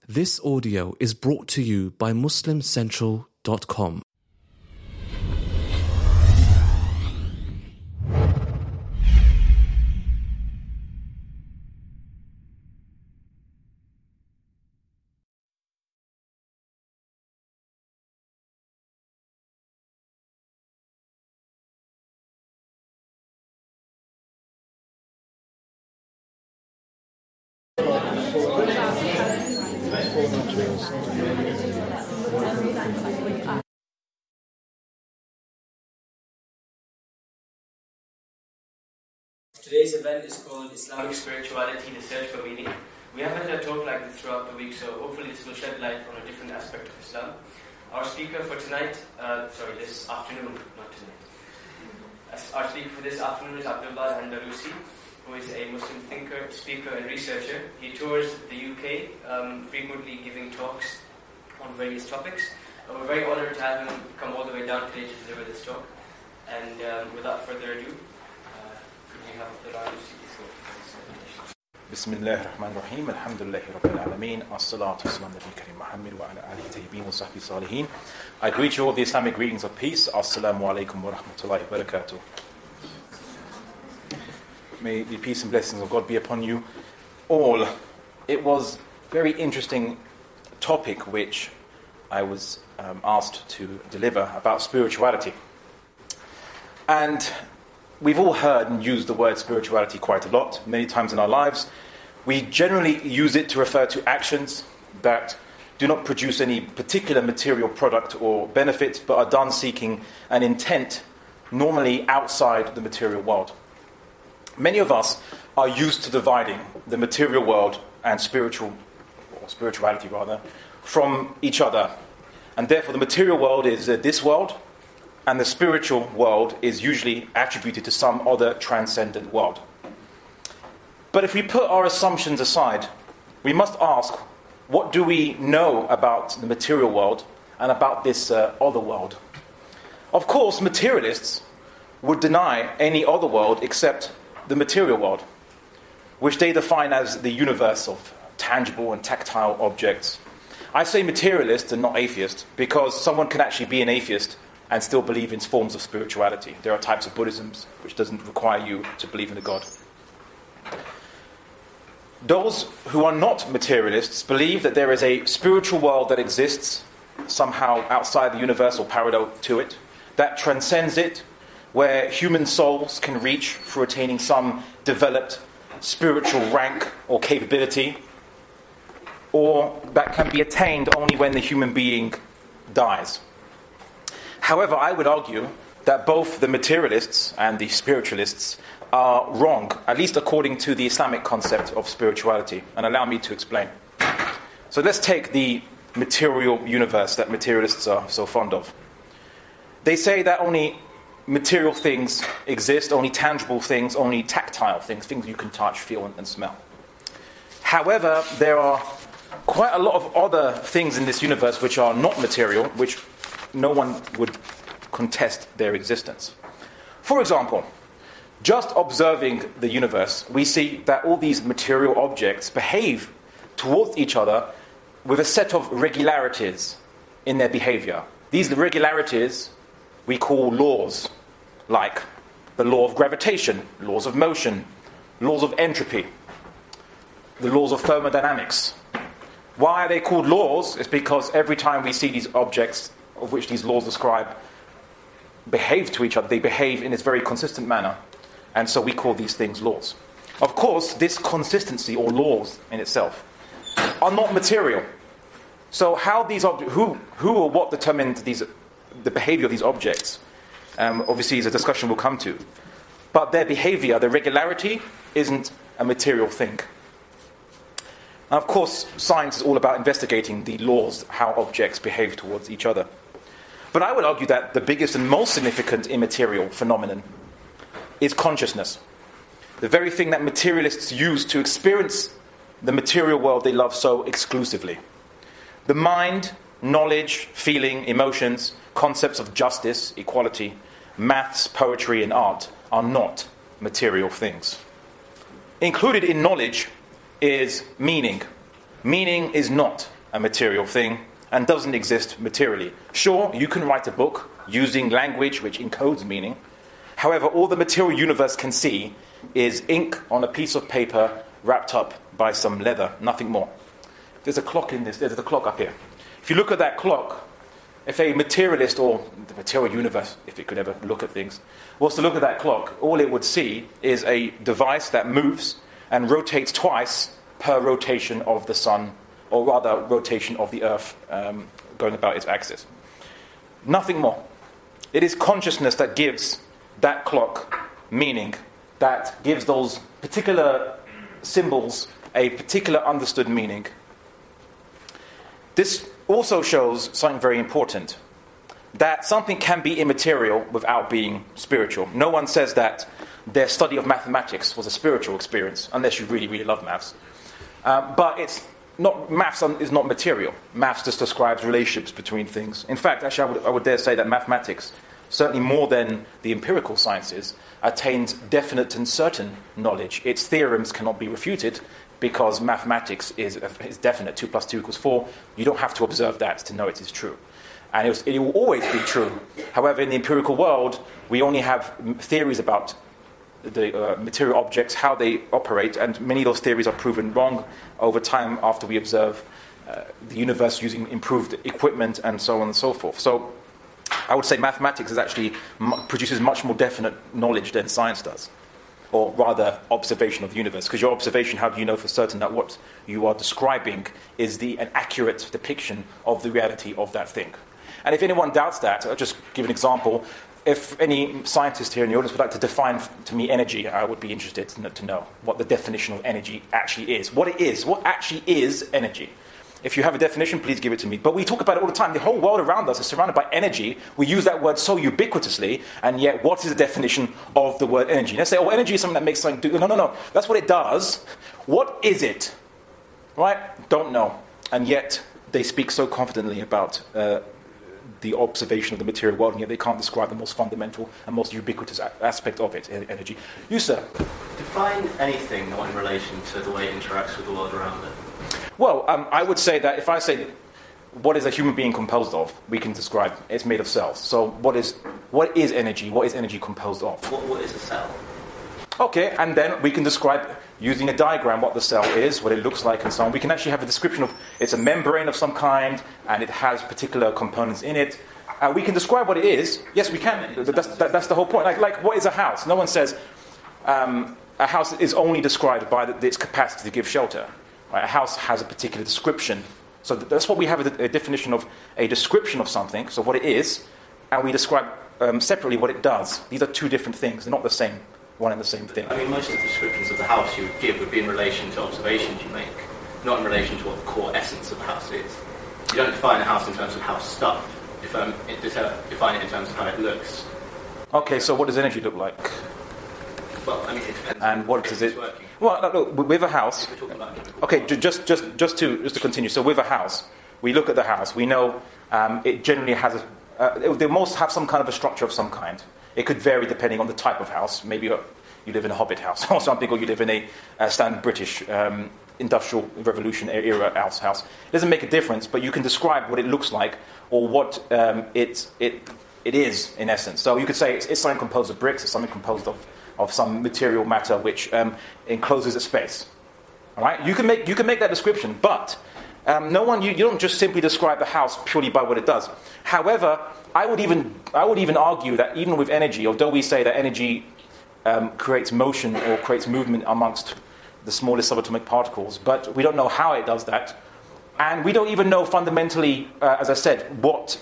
This audio is brought to you by MuslimCentral.com. Today's event is called Islamic Spirituality, the Search for Meaning. We have had a talk like this throughout the week, so hopefully this will shed light on a different aspect of Islam. Our speaker for tonight, this afternoon, not tonight. Our speaker for this afternoon is Abdullah Andalusi, who is a Muslim thinker, speaker and researcher. He tours the UK, frequently giving talks on various topics. We're very honored to have him come all the way down today to deliver this talk. And without further ado, بسم الله الرحمن الرحيم الحمد لله رب العالمين الصلاة والسلام على الكريم محمد وعلى آله الطيبين وصحبه الصالحين. I greet you all the Islamic greetings of peace. Assalamu alaikum wa rahmatullahi wa barakatuh. May the peace and blessings of God be upon you all. It was a very interesting topic which I was asked to deliver about spirituality. And we've all heard and used the word spirituality quite a lot, many times in our lives. We generally use it to refer to actions that do not produce any particular material product or benefit, but are done seeking an intent, normally outside the material world. Many of us are used to dividing the material world and spirituality from each other. And therefore the material world is this world, and the spiritual world is usually attributed to some other transcendent world. But if we put our assumptions aside, we must ask, what do we know about the material world and about this other world? Of course, materialists would deny any other world except the material world, which they define as the universe of tangible and tactile objects. I say materialist and not atheist because someone can actually be an atheist and still believe in forms of spirituality. There are types of Buddhism which doesn't require you to believe in a God. Those who are not materialists believe that there is a spiritual world that exists somehow outside the universe or parallel to it, that transcends it, where human souls can reach for attaining some developed spiritual rank or capability, or that can be attained only when the human being dies. However, I would argue that both the materialists and the spiritualists are wrong, at least according to the Islamic concept of spirituality. And allow me to explain. So let's take the material universe that materialists are so fond of. They say that only material things exist, only tangible things, only tactile things, things you can touch, feel, and smell. However, there are quite a lot of other things in this universe which are not material, which no one would contest their existence. For example, just observing the universe, we see that all these material objects behave towards each other with a set of regularities in their behavior. These regularities we call laws, like the law of gravitation, laws of motion, laws of entropy, the laws of thermodynamics. Why are they called laws? It's because every time we see these objects of which these laws describe behave to each other, they behave in this very consistent manner, and so we call these things laws. Of course, this consistency or laws in itself are not material. So how these who or what determined the behavior of these objects? Obviously, is a discussion we'll come to. But their behavior, their regularity, isn't a material thing. Now, of course, science is all about investigating the laws, how objects behave towards each other. But I would argue that the biggest and most significant immaterial phenomenon is consciousness. The very thing that materialists use to experience the material world they love so exclusively. The mind, knowledge, feeling, emotions, concepts of justice, equality, maths, poetry, and art are not material things. Included in knowledge is meaning. Meaning is not a material thing and doesn't exist materially. Sure, you can write a book using language which encodes meaning. However, all the material universe can see is ink on a piece of paper wrapped up by some leather, nothing more. There's a clock in this, there's a clock up here. If you look at that clock, if a materialist, or the material universe, if it could ever look at things, was to look at that clock, all it would see is a device that moves and rotates twice per rotation of the sun, or rather rotation of the earth going about its axis. Nothing more. It is consciousness that gives that clock meaning, that gives those particular symbols a particular understood meaning. This also shows something very important, that something can be immaterial without being spiritual. No one says that their study of mathematics was a spiritual experience, unless you really, really love maths. But maths is not material. Maths just describes relationships between things. In fact, actually, I would dare say that mathematics, certainly more than the empirical sciences, attains definite and certain knowledge. Its theorems cannot be refuted because mathematics is definite. 2 + 2 = 4. You don't have to observe that to know it is true. And it will always be true. However, in the empirical world, we only have theories about the material objects, how they operate, and many of those theories are proven wrong over time after we observe the universe using improved equipment and so on and so forth. So I would say mathematics produces much more definite knowledge than science does, or rather observation of the universe. Because your observation, how do you know for certain that what you are describing is an accurate depiction of the reality of that thing? And if anyone doubts that, I'll just give an example. If any scientist here in the audience would like to define to me energy, I would be interested to know what the definition of energy actually is. What it is. What actually is energy? If you have a definition, please give it to me. But we talk about it all the time. The whole world around us is surrounded by energy. We use that word so ubiquitously, and yet what is the definition of the word energy? Let's say, energy is something that makes something do. No. That's what it does. What is it? Right? Don't know. And yet they speak so confidently about the observation of the material world, and yet they can't describe the most fundamental and most ubiquitous aspect of it, energy. You, sir? Define anything in relation to the way it interacts with the world around it. Well, I would say that if I say, what is a human being composed of? We can describe it's made of cells. So what is energy? What is energy composed of? What is a cell? Okay, and then we can describe, using a diagram, what the cell is, what it looks like, and so on. We can actually have a description of, it's a membrane of some kind, and it has particular components in it. We can describe what it is. Yes, we can. That's the whole point. Like what is a house? No one says a house is only described by its capacity to give shelter. Right? A house has a particular description. So that's what we have, a definition of a description of something, so what it is, and we describe separately what it does. These are two different things. They're not the same. One and the same thing. I mean, most of the descriptions of the house you would give would be in relation to observations you make, not in relation to what the core essence of the house is. You don't define a house in terms of house stuff. Define it in terms of how it looks. Okay, so what does energy look like? Well, I mean, it depends. And what does it? Well, look, with a house. Okay, just to continue. So with a house, we look at the house. We know it generally has they must have some kind of a structure of some kind. It could vary depending on the type of house. Maybe you live in a Hobbit house or something, or you live in a standard British Industrial Revolution era house. It doesn't make a difference, but you can describe what it looks like or what it is in essence. So you could say it's something composed of bricks, it's something composed of some material matter which encloses a space. All right, you can make that description, but you don't just simply describe a house purely by what it does. However, I would even argue that even with energy, although we say that energy creates motion or creates movement amongst the smallest subatomic particles, but we don't know how it does that, and we don't even know fundamentally, as I said, what.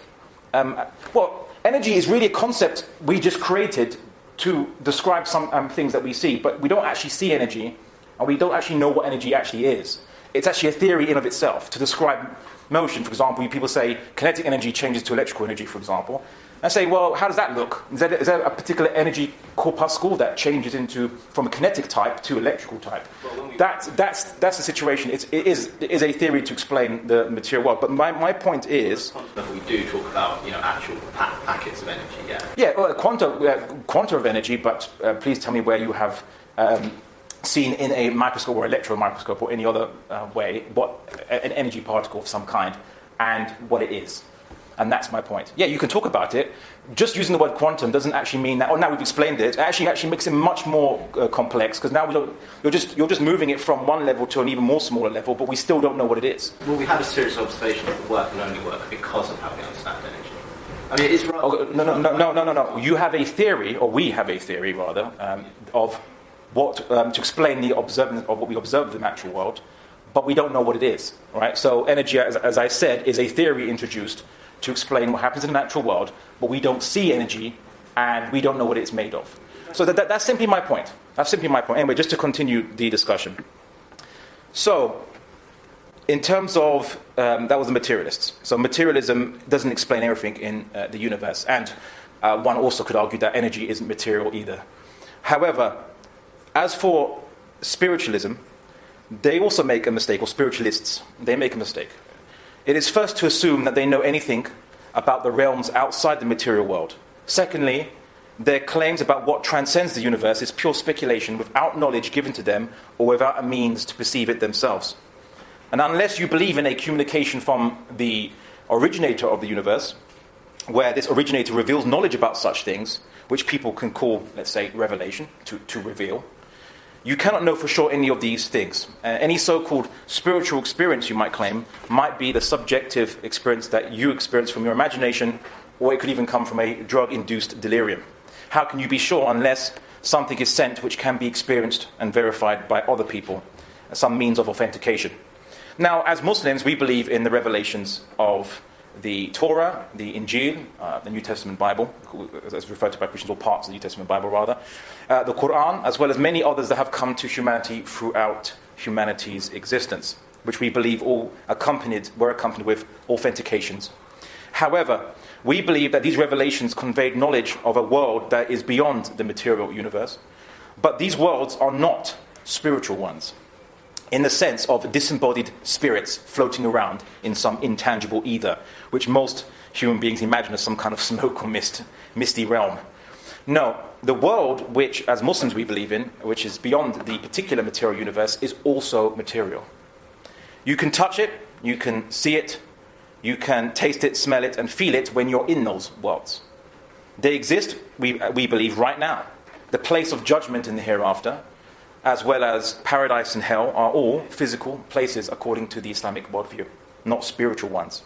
Energy is really a concept we just created to describe some things that we see, but we don't actually see energy, and we don't actually know what energy actually is. It's actually a theory in of itself to describe motion. For example, people say kinetic energy changes to electrical energy, for example. And say, well, how does that look? Is there a particular energy corpuscle that changes from a kinetic type to electrical type? That's the situation. It is a theory to explain the material world. But my point is, we do talk about actual packets of energy. Yeah. Yeah, well, quanta of energy. But please tell me where you have seen in a microscope or electron microscope or any other way, what an energy particle of some kind, and what it is. And that's my point. Yeah, you can talk about it. Just using the word quantum doesn't actually mean that, oh, now we've explained it. It actually makes it much more complex, because now you're just moving it from one level to an even more smaller level, but we still don't know what it is. Well, we have a series of observations that work and only work because of how we understand energy. I mean, it's rather... No. You have a theory, or we have a theory, rather, of what to explain the observance of what we observe in the natural world, but we don't know what it is, right? So energy, as I said, is a theory introduced to explain what happens in the natural world, but we don't see energy, and we don't know what it's made of. So that's simply my point. That's simply my point. Anyway, just to continue the discussion. So, in terms of, that was the materialists. So materialism doesn't explain everything in the universe, and one also could argue that energy isn't material either. However, as for spiritualism, they also make a mistake, or spiritualists, they make a mistake. It is first to assume that they know anything about the realms outside the material world. Secondly, their claims about what transcends the universe is pure speculation without knowledge given to them or without a means to perceive it themselves. And unless you believe in a communication from the originator of the universe, where this originator reveals knowledge about such things, which people can call, let's say, revelation, to reveal, you cannot know for sure any of these things. Any so-called spiritual experience you might claim might be the subjective experience that you experience from your imagination, or it could even come from a drug-induced delirium. How can you be sure unless something is sent which can be experienced and verified by other people, some means of authentication? Now, as Muslims, we believe in the revelations of the Torah, the Injil, the New Testament Bible, as referred to by Christians, or parts of the New Testament Bible rather, the Quran, as well as many others that have come to humanity throughout humanity's existence, which we believe all were accompanied with authentications. However, we believe that these revelations conveyed knowledge of a world that is beyond the material universe, but these worlds are not spiritual ones, in the sense of disembodied spirits floating around in some intangible ether, which most human beings imagine as some kind of smoke or misty realm. No, the world which, as Muslims, we believe in, which is beyond the particular material universe, is also material. You can touch it, you can see it, you can taste it, smell it, and feel it when you're in those worlds. They exist, we believe, right now. The place of judgment in the hereafter, as well as paradise and hell, are all physical places according to the Islamic worldview, not spiritual ones.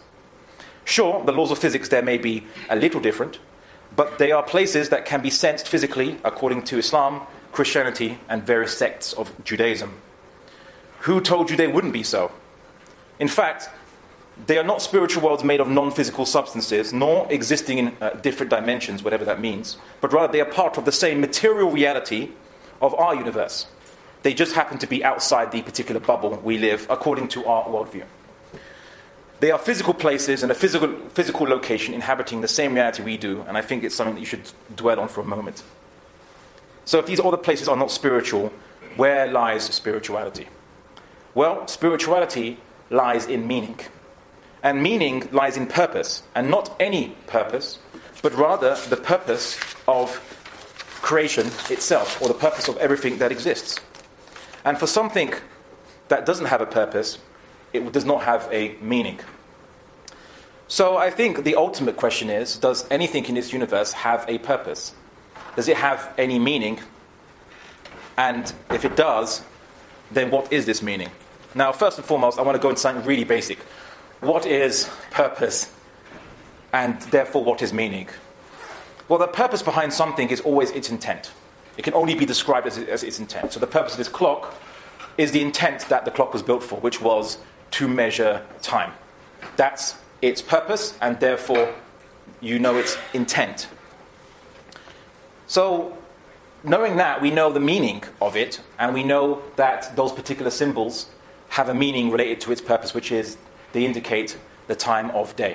Sure, the laws of physics there may be a little different, but they are places that can be sensed physically according to Islam, Christianity, and various sects of Judaism. Who told you they wouldn't be so? In fact, they are not spiritual worlds made of non-physical substances, nor existing in different dimensions, whatever that means, but rather they are part of the same material reality of our universe. They just happen to be outside the particular bubble we live according to our worldview. They are physical places and a physical location inhabiting the same reality we do, and I think it's something that you should dwell on for a moment. So if these other places are not spiritual, where lies spirituality? Well, spirituality lies in meaning. And meaning lies in purpose, and not any purpose, but rather the purpose of creation itself, or the purpose of everything that exists. And for something that doesn't have a purpose, it does not have a meaning. So I think the ultimate question is, does anything in this universe have a purpose? Does it have any meaning? And if it does, then what is this meaning? Now, first and foremost, I want to go into something really basic. What is purpose? And therefore, what is meaning? Well, the purpose behind something is always its intent. It can only be described as its intent. So the purpose of this clock is the intent that the clock was built for, which was to measure time. That's its purpose, and therefore you know its intent. So, knowing that, we know the meaning of it, and we know that those particular symbols have a meaning related to its purpose, which is they indicate the time of day.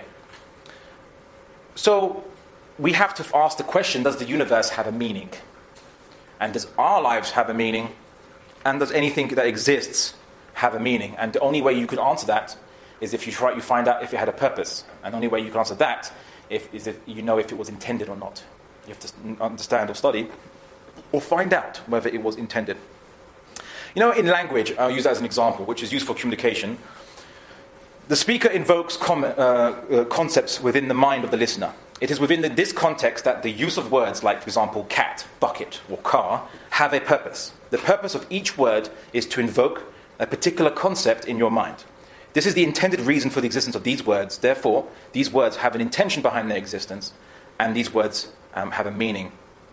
So, we have to ask the question, does the universe have a meaning? And does our lives have a meaning? And does anything that exists have a meaning? And the only way you could answer that is if you find out if it had a purpose. And the only way you can answer that is if you know if it was intended or not. You have to understand or study or find out whether it was intended. You know, in language, I'll use that as an example, which is used for communication. The speaker invokes concepts within the mind of the listener. It is within this context that the use of words like, for example, cat, bucket, or car, have a purpose. The purpose of each word is to invoke a particular concept in your mind. This is the intended reason for the existence of these words. Therefore, these words have an intention behind their existence, and these words have a meaning.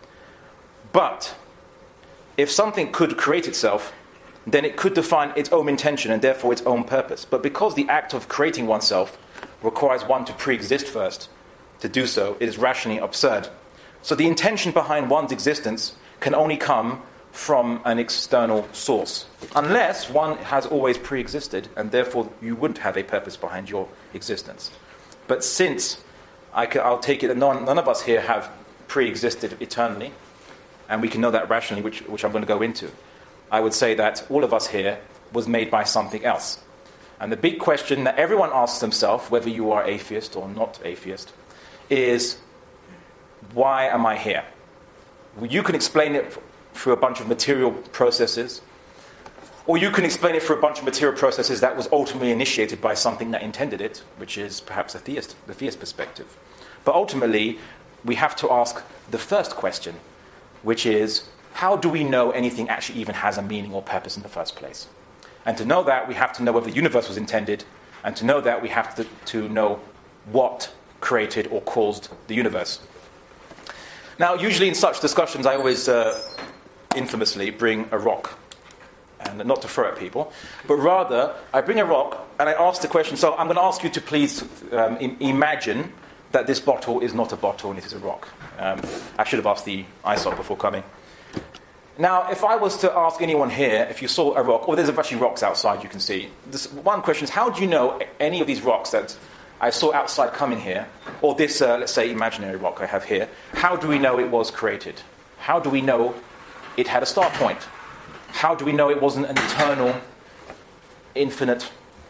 But if something could create itself, then it could define its own intention and therefore its own purpose. But because the act of creating oneself requires one to pre-exist first, to do so, it is rationally absurd. So the intention behind one's existence can only come from an external source, unless one has always pre-existed, and therefore you wouldn't have a purpose behind your existence. But since I'll take it that none of us here have pre-existed eternally, and we can know that rationally, which I'm going to go into, I would say that all of us here was made by something else. And the big question that everyone asks themselves, whether you are atheist or not atheist, is, why am I here? You can explain it through a bunch of material processes, or you can explain it through a bunch of material processes that was ultimately initiated by something that intended it, which is perhaps the theist perspective. But ultimately, we have to ask the first question, which is, how do we know anything actually even has a meaning or purpose in the first place? And to know that, we have to know whether the universe was intended, and to know that, we have to know what created or caused the universe. Now, usually in such discussions, I always infamously bring a rock, and not to throw at people, but rather I bring a rock and I ask the question. So I'm going to ask you to please imagine that this bottle is not a bottle and it is a rock. I should have asked the ISOC before coming. Now, if I was to ask anyone here, if you saw a rock, or there's actually rocks outside you can see, this one question is, how do you know any of these rocks that I saw outside coming here, or this, let's say, imaginary rock I have here, how do we know it was created? How do we know it had a start point? How do we know it wasn't an eternal, infinite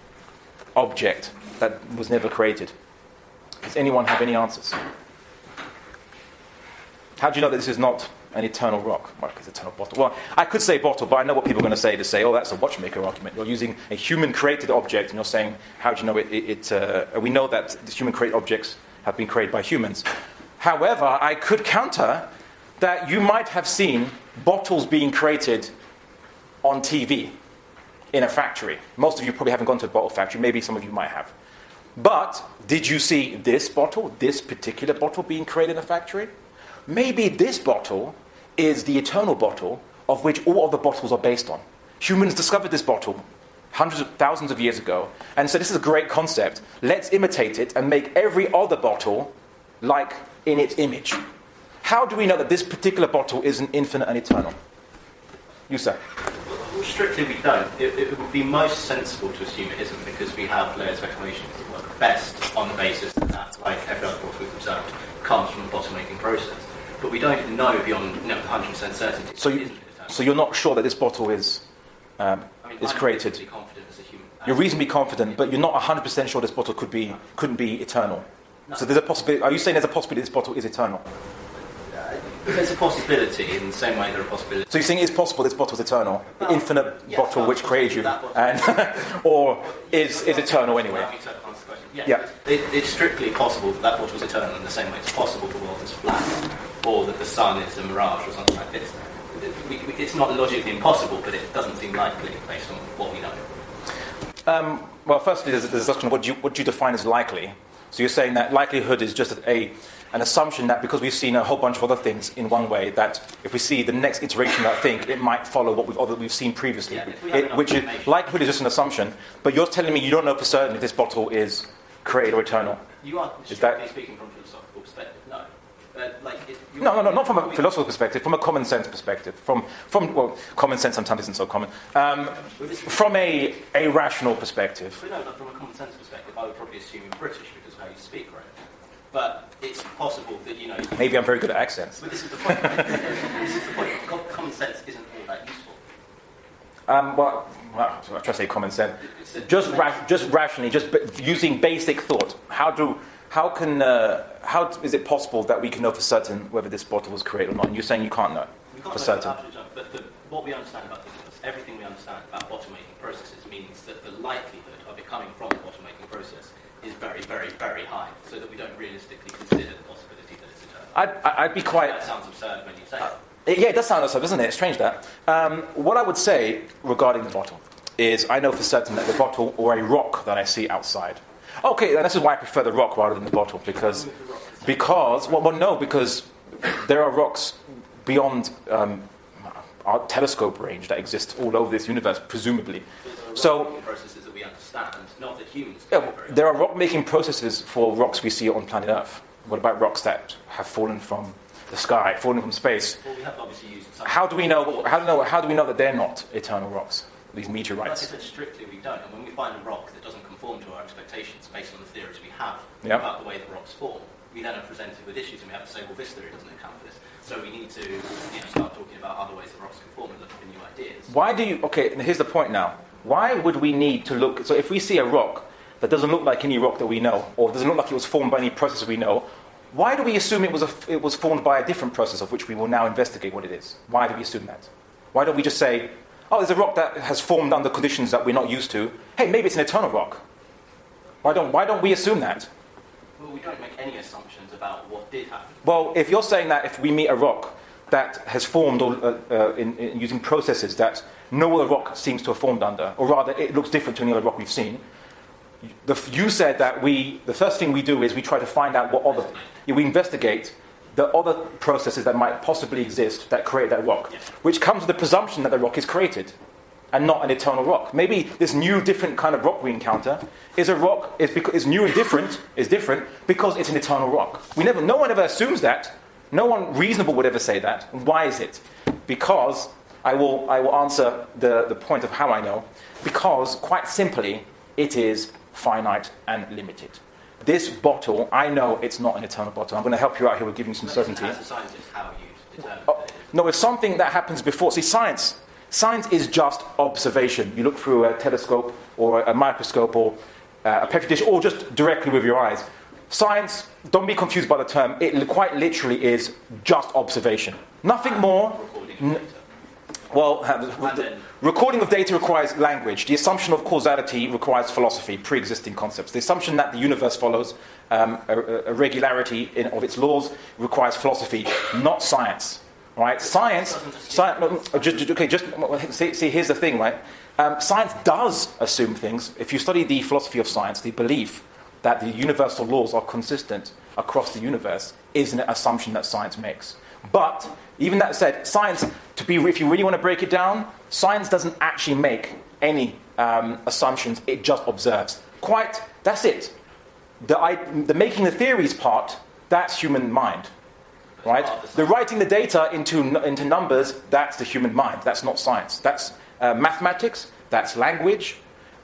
object that was never created? Does anyone have any answers? How do you know that this is not an eternal rock? Well, it's an eternal bottle. Well, I could say bottle, but I know what people are going to say. To say, oh, that's a watchmaker argument. You're using a human-created object, and you're saying, how do you know it? We know that these human-created objects have been created by humans. However, I could counter that you might have seen bottles being created on TV in a factory. Most of you probably haven't gone to a bottle factory. Maybe some of you might have. But did you see this bottle, this particular bottle being created in a factory? Maybe this bottle is the eternal bottle of which all other bottles are based on. Humans discovered this bottle hundreds of thousands of years ago and said, this is a great concept. Let's imitate it and make every other bottle like in its image. How do we know that this particular bottle isn't infinite and eternal? You, sir. Well, strictly we don't. It would be most sensible to assume it isn't, because we have layers of explanations that work best on the basis that, like every other bottle we've observed, comes from the bottle-making process. But we don't know beyond 100% certainty. So you're not sure that this bottle is created? I'm confident as a human. You're reasonably confident, but you're not 100% sure this bottle couldn't be eternal. No. So there's a possibility. Are you saying there's a possibility this bottle is eternal? There's a possibility in the same way there are possibilities. So you're saying it's possible this bottle is eternal, the infinite bottle which created you, and or is eternal anyway? Yeah. It's strictly possible that bottle is eternal in the same way it's possible the world is flat, or that the sun is a mirage, or something like this. It's not logically impossible, but it doesn't seem likely based on what we know. Well, firstly, there's a discussion of what do you define as likely? So you're saying that likelihood is just an assumption that because we've seen a whole bunch of other things in one way, that if we see the next iteration of that thing, it might follow what we've seen previously. Which is, likelihood is just an assumption, but you're telling me you don't know for certain if this bottle is created or eternal. You are strictly speaking from a philosophical perspective, no. No, not from a philosophical perspective, from a common sense perspective. From common sense sometimes isn't so common. From a rational perspective. But no, from a common sense perspective, I would probably assume you're British because of how you speak, right? But it's possible that, you know... Maybe I'm very good at accents. But this is the point. This is the point. Common sense isn't all that useful. Well, I try to say common sense. Just rationally, just using basic thought. How is it possible that we can know for certain whether this bottle was created or not? And you're saying you can't know for certain. But what we understand about this everything we understand about bottle-making processes means that the likelihood of it coming from the bottle-making process is very, very, very high, so that we don't realistically consider the possibility that it's eternal. I'd be quite... That sounds absurd when you say it. Yeah, it does sound absurd, doesn't it? It's strange that. What I would say regarding the bottle is I know for certain that the bottle or a rock that I see outside. Okay, and this is why I prefer the rock rather than the bottle, because there are rocks beyond our telescope range that exist all over this universe, presumably. So processes that we understand, not that humans. There are rock-making processes for rocks we see on planet Earth. What about rocks that have fallen from the sky, fallen from space? Well, we have obviously used. How do we know that they're not eternal rocks? These meteorites. Like I said, strictly we don't. And when we find a rock that doesn't conform to our expectations based on the theories we have about the way that rocks form, we then are presented with issues, and we have to say, well, this theory doesn't account for this. So we need to start talking about other ways that rocks can form and look for new ideas. Why do you... Okay, and here's the point now. Why would we need to look... So if we see a rock that doesn't look like any rock that we know, or doesn't look like it was formed by any process we know, why do we assume it was formed by a different process of which we will now investigate what it is? Why do we assume that? Why don't we just say, oh, there's a rock that has formed under conditions that we're not used to. Hey, maybe it's an eternal rock. Why don't we assume that? Well, we don't make any assumptions about what did happen. Well, if you're saying that if we meet a rock that has formed in using processes that no other rock seems to have formed under, or rather it looks different to any other rock we've seen, you said that the first thing we do is we try to find out we investigate the other processes that might possibly exist that create that rock, which comes with the presumption that the rock is created and not an eternal rock. Maybe this new, different kind of rock we encounter is new and different because it's an eternal rock. No one ever assumes that. No one reasonable would ever say that. Why is it? Because I will answer the point of how I know. Because quite simply, it is finite and limited. This bottle, I know it's not an eternal bottle. I'm going to help you out here with giving some certainty. As a scientist, how you determine that it is. No, it's something that happens before. See, science is just observation. You look through a telescope or a microscope or a petri dish, or just directly with your eyes. Science, don't be confused by the term. It quite literally is just observation. Nothing more. Recording of data requires language. The assumption of causality requires philosophy, pre-existing concepts. The assumption that the universe follows a regularity of its laws requires philosophy, not science. Right? Science. See, here's the thing, right? Science does assume things. If you study the philosophy of science, the belief that the universal laws are consistent across the universe is an assumption that science makes. But even that said, science, if you really want to break it down, science doesn't actually make any assumptions. It just observes. That's it. The making the theories part, that's human mind, right? The writing the data into numbers, that's the human mind. That's not science. That's mathematics. That's language.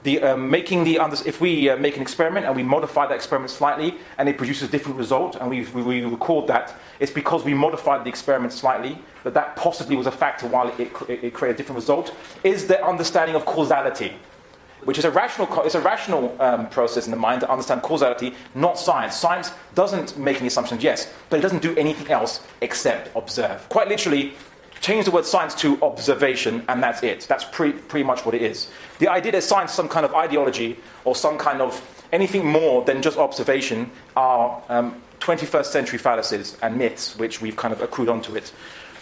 If we make an experiment and we modify that experiment slightly and it produces a different result and we record that, it's because we modified the experiment slightly that possibly was a factor while it created a different result, is the understanding of causality, which is a rational process in the mind to understand causality, not science. Science doesn't make any assumptions, yes, but it doesn't do anything else except observe. Quite literally, change the word science to observation, and that's it. That's pretty much what it is. The idea that science is some kind of ideology or some kind of anything more than just observation are 21st century fallacies and myths, which we've kind of accrued onto it.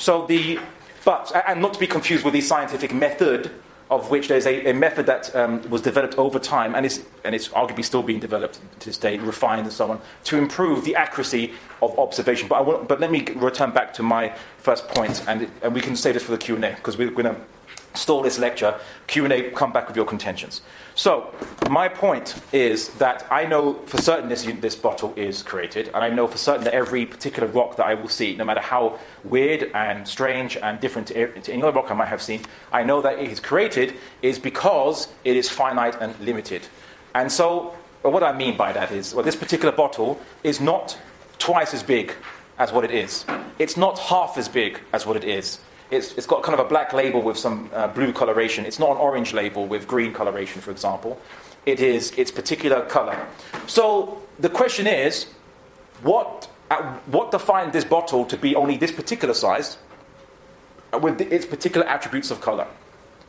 And not to be confused with the scientific method, of which there's a method that was developed over time, and it's arguably still being developed to this day, refined and so on, to improve the accuracy of observation. But let me return back to my first point, and we can save this for the Q&A, because we're going to stall this lecture. Q&A, come back with your contentions. So, my point is that I know for certain this bottle is created, and I know for certain that every particular rock that I will see, no matter how weird and strange and different to any other rock I might have seen, I know that it is created is because it is finite and limited. And so, what I mean by that is, this particular bottle is not twice as big as what it is. It's not half as big as what it is. It's got kind of a black label with some blue coloration. It's not an orange label with green coloration, for example. It is its particular color. So the question is, what defined this bottle to be only this particular size with its particular attributes of color?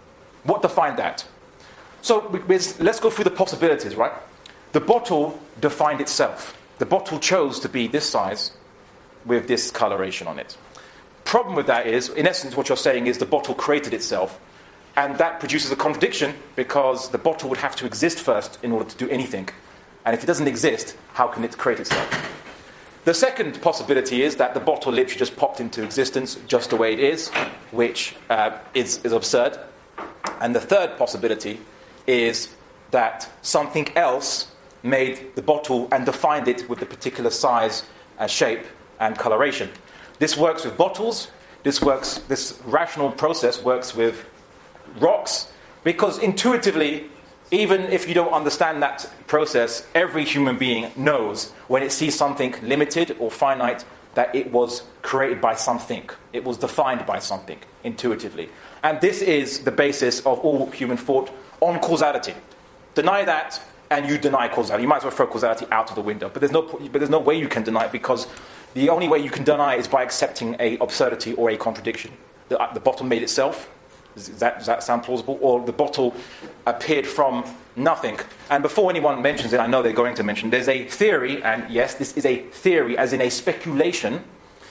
What defined that? So let's go through the possibilities, right? The bottle defined itself. The bottle chose to be this size with this coloration on it. Problem with that is, in essence, what you're saying is the bottle created itself, and that produces a contradiction because the bottle would have to exist first in order to do anything. And if it doesn't exist, how can it create itself? The second possibility is that the bottle literally just popped into existence just the way it is, which is absurd. And the third possibility is that something else made the bottle and defined it with the particular size and shape and coloration. This works with bottles. This rational process works with rocks, because intuitively, even if you don't understand that process, every human being knows when it sees something limited or finite that it was created by something. It was defined by something intuitively. And this is the basis of all human thought on causality. Deny that, and you deny causality. You might as well throw causality out of the window. But there's no way you can deny it, because the only way you can deny it is by accepting a absurdity or a contradiction. The bottle made itself. Does that sound plausible? Or the bottle appeared from nothing. And before anyone mentions it, I know they're going to mention, there's a theory, and yes, this is a theory, as in a speculation,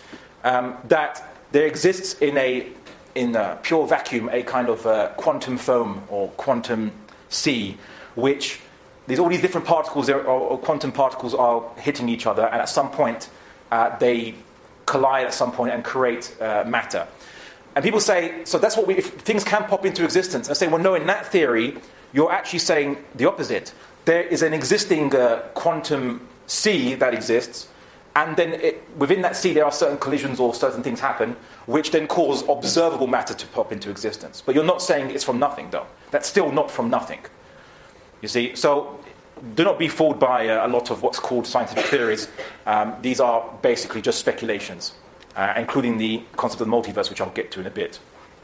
that there exists in a pure vacuum a kind of quantum foam or quantum sea, which there's all these different particles, or quantum particles are hitting each other, and at some point they collide at some point and create matter. And people say, so that's what if things can pop into existence. And I say, well, no, in that theory, you're actually saying the opposite. There is an existing quantum sea that exists, and then within that sea there are certain collisions or certain things happen, which then cause observable matter to pop into existence. But you're not saying it's from nothing, though. That's still not from nothing. You see, so do not be fooled by a lot of what's called scientific theories. These are basically just speculations, including the concept of the multiverse, which I'll get to in a bit.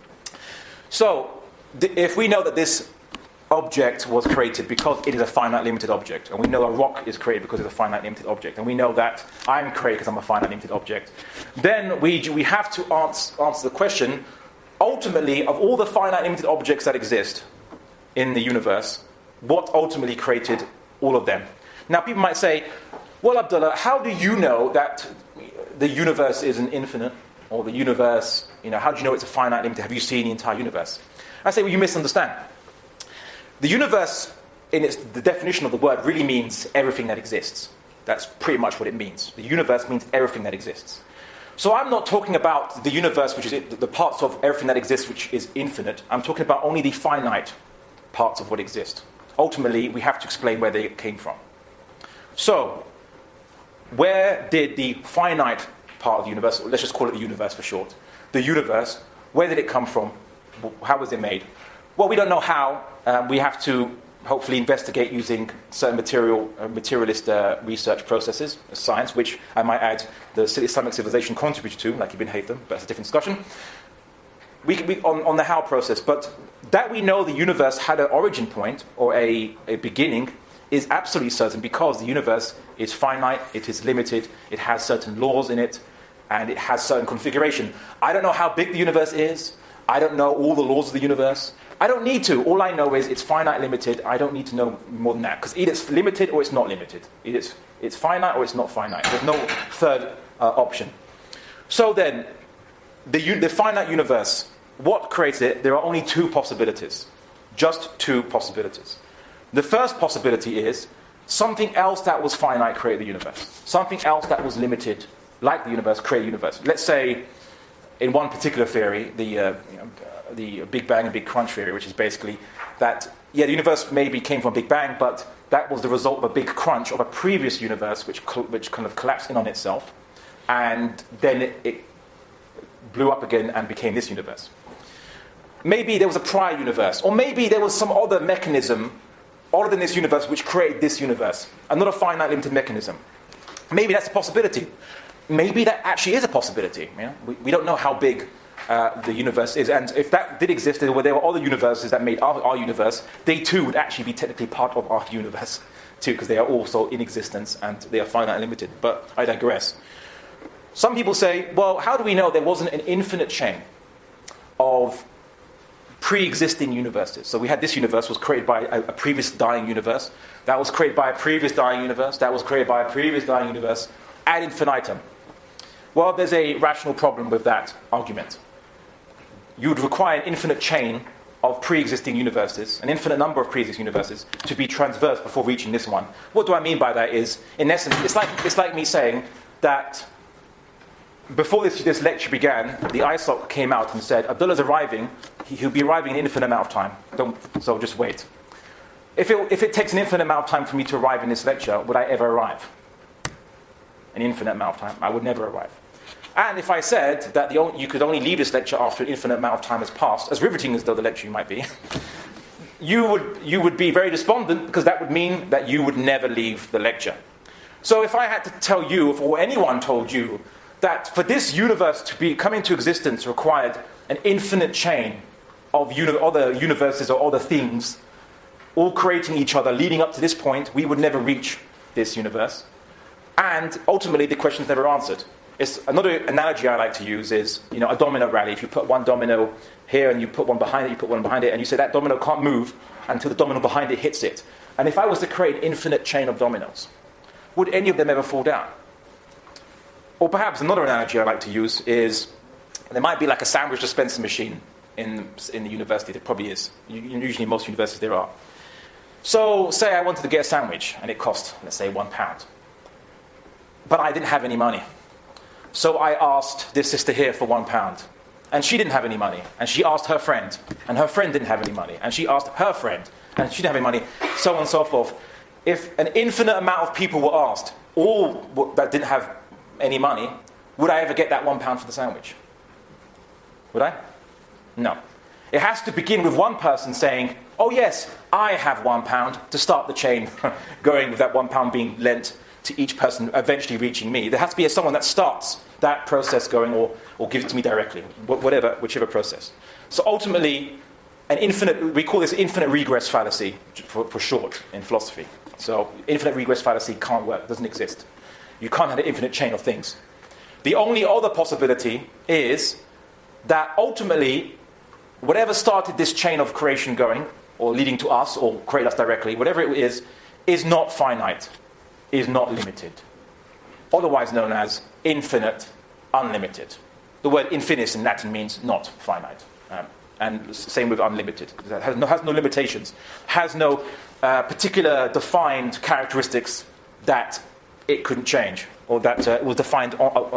So, if we know that this object was created because it is a finite limited object, and we know a rock is created because it's a finite limited object, and we know that I'm created because I'm a finite limited object, then we have to answer the question, ultimately, of all the finite limited objects that exist in the universe, what ultimately created all of them? Now, people might say, well, Abdullah, how do you know that the universe is an infinite, or the universe, how do you know it's a finite limited? Have you seen the entire universe? I say, well, you misunderstand. The universe, in the definition of the word, really means everything that exists. That's pretty much what it means. The universe means everything that exists. So I'm not talking about the universe, which is the parts of everything that exists, which is infinite. I'm talking about only the finite parts of what exist. Ultimately, we have to explain where they came from. So, where did the finite part of the universe, let's just call it the universe for short, the universe, where did it come from? How was it made? Well, we don't know how. We have to hopefully investigate using certain materialist research processes, science, which I might add the Islamic civilization contributed to, like Ibn Haytham, but that's a different discussion. We on the how process, but that we know the universe had an origin point, or a beginning, is absolutely certain, because the universe is finite, it is limited, it has certain laws in it, and it has certain configuration. I don't know how big the universe is. I don't know all the laws of the universe. I don't need to. All I know is it's finite, limited. I don't need to know more than that, because either it's limited or it's not limited. Either it's finite or it's not finite. There's no third option. So then, the finite universe, what creates it? There are only two possibilities. Just two possibilities. The first possibility is something else that was finite created the universe. Something else that was limited, like the universe, created the universe. Let's say, in one particular theory, the Big Bang and Big Crunch theory, which is basically that, the universe maybe came from a Big Bang, but that was the result of a big crunch of a previous universe which kind of collapsed in on itself, and then it blew up again and became this universe. Maybe there was a prior universe, or maybe there was some other mechanism other than this universe which created this universe, and not a finite limited mechanism. Maybe that's a possibility. Maybe that actually is a possibility. We don't know how big the universe is, and if that did exist, there were other universes that made our universe, they too would actually be technically part of our universe too, because they are also in existence and they are finite and limited. But I digress. Some people say, well, how do we know there wasn't an infinite chain of pre-existing universes. So we had this universe was created by a previous dying universe. That was created by a previous dying universe. That was created by a previous dying universe. Ad infinitum. Well, there's a rational problem with that argument. You would require an infinite chain of pre-existing universes, an infinite number of pre-existing universes, to be transversed before reaching this one. What do I mean by that is, in essence, it's like me saying that before this lecture began, the ISOC came out and said, Abdullah's arriving, he'll be arriving in an infinite amount of time. So just wait. If it takes an infinite amount of time for me to arrive in this lecture, would I ever arrive? An infinite amount of time. I would never arrive. And if I said that you could only leave this lecture after an infinite amount of time has passed, as riveting as though the lecture might be, you would be very despondent, because that would mean that you would never leave the lecture. So if I had to tell you, or anyone told you, that for this universe to come into existence required an infinite chain of other universes or other things, all creating each other, leading up to this point, we would never reach this universe. And ultimately, the question's never answered. It's another analogy I like to use is, a domino rally. If you put one domino here and you put one behind it, you put one behind it, and you say that domino can't move until the domino behind it hits it. And if I was to create an infinite chain of dominoes, would any of them ever fall down? Or perhaps another analogy I like to use is, there might be like a sandwich dispenser machine in the university. There probably is. Usually most universities there are. So say I wanted to get a sandwich and it cost, let's say, £1. But I didn't have any money. So I asked this sister here for £1. And she didn't have any money. And she asked her friend. And her friend didn't have any money. And she asked her friend. And she didn't have any money. So on and so forth. If an infinite amount of people were asked, all that didn't have any money, would I ever get that £1 for the sandwich? Would I? No. It has to begin with one person saying, oh yes, I have £1, to start the chain going, with that £1 being lent to each person, eventually reaching me. There has to be someone that starts that process going, or gives it to me directly, whichever process. So ultimately, we call this infinite regress fallacy for short in philosophy. So infinite regress fallacy can't work, doesn't exist. You can't have an infinite chain of things. The only other possibility is that ultimately, whatever started this chain of creation going, or leading to us, or create us directly, whatever it is not finite, is not limited. Otherwise known as infinite, unlimited. The word infinis in Latin means not finite. And same with unlimited. It has no limitations. Has no particular defined characteristics that it couldn't change, or that it was defined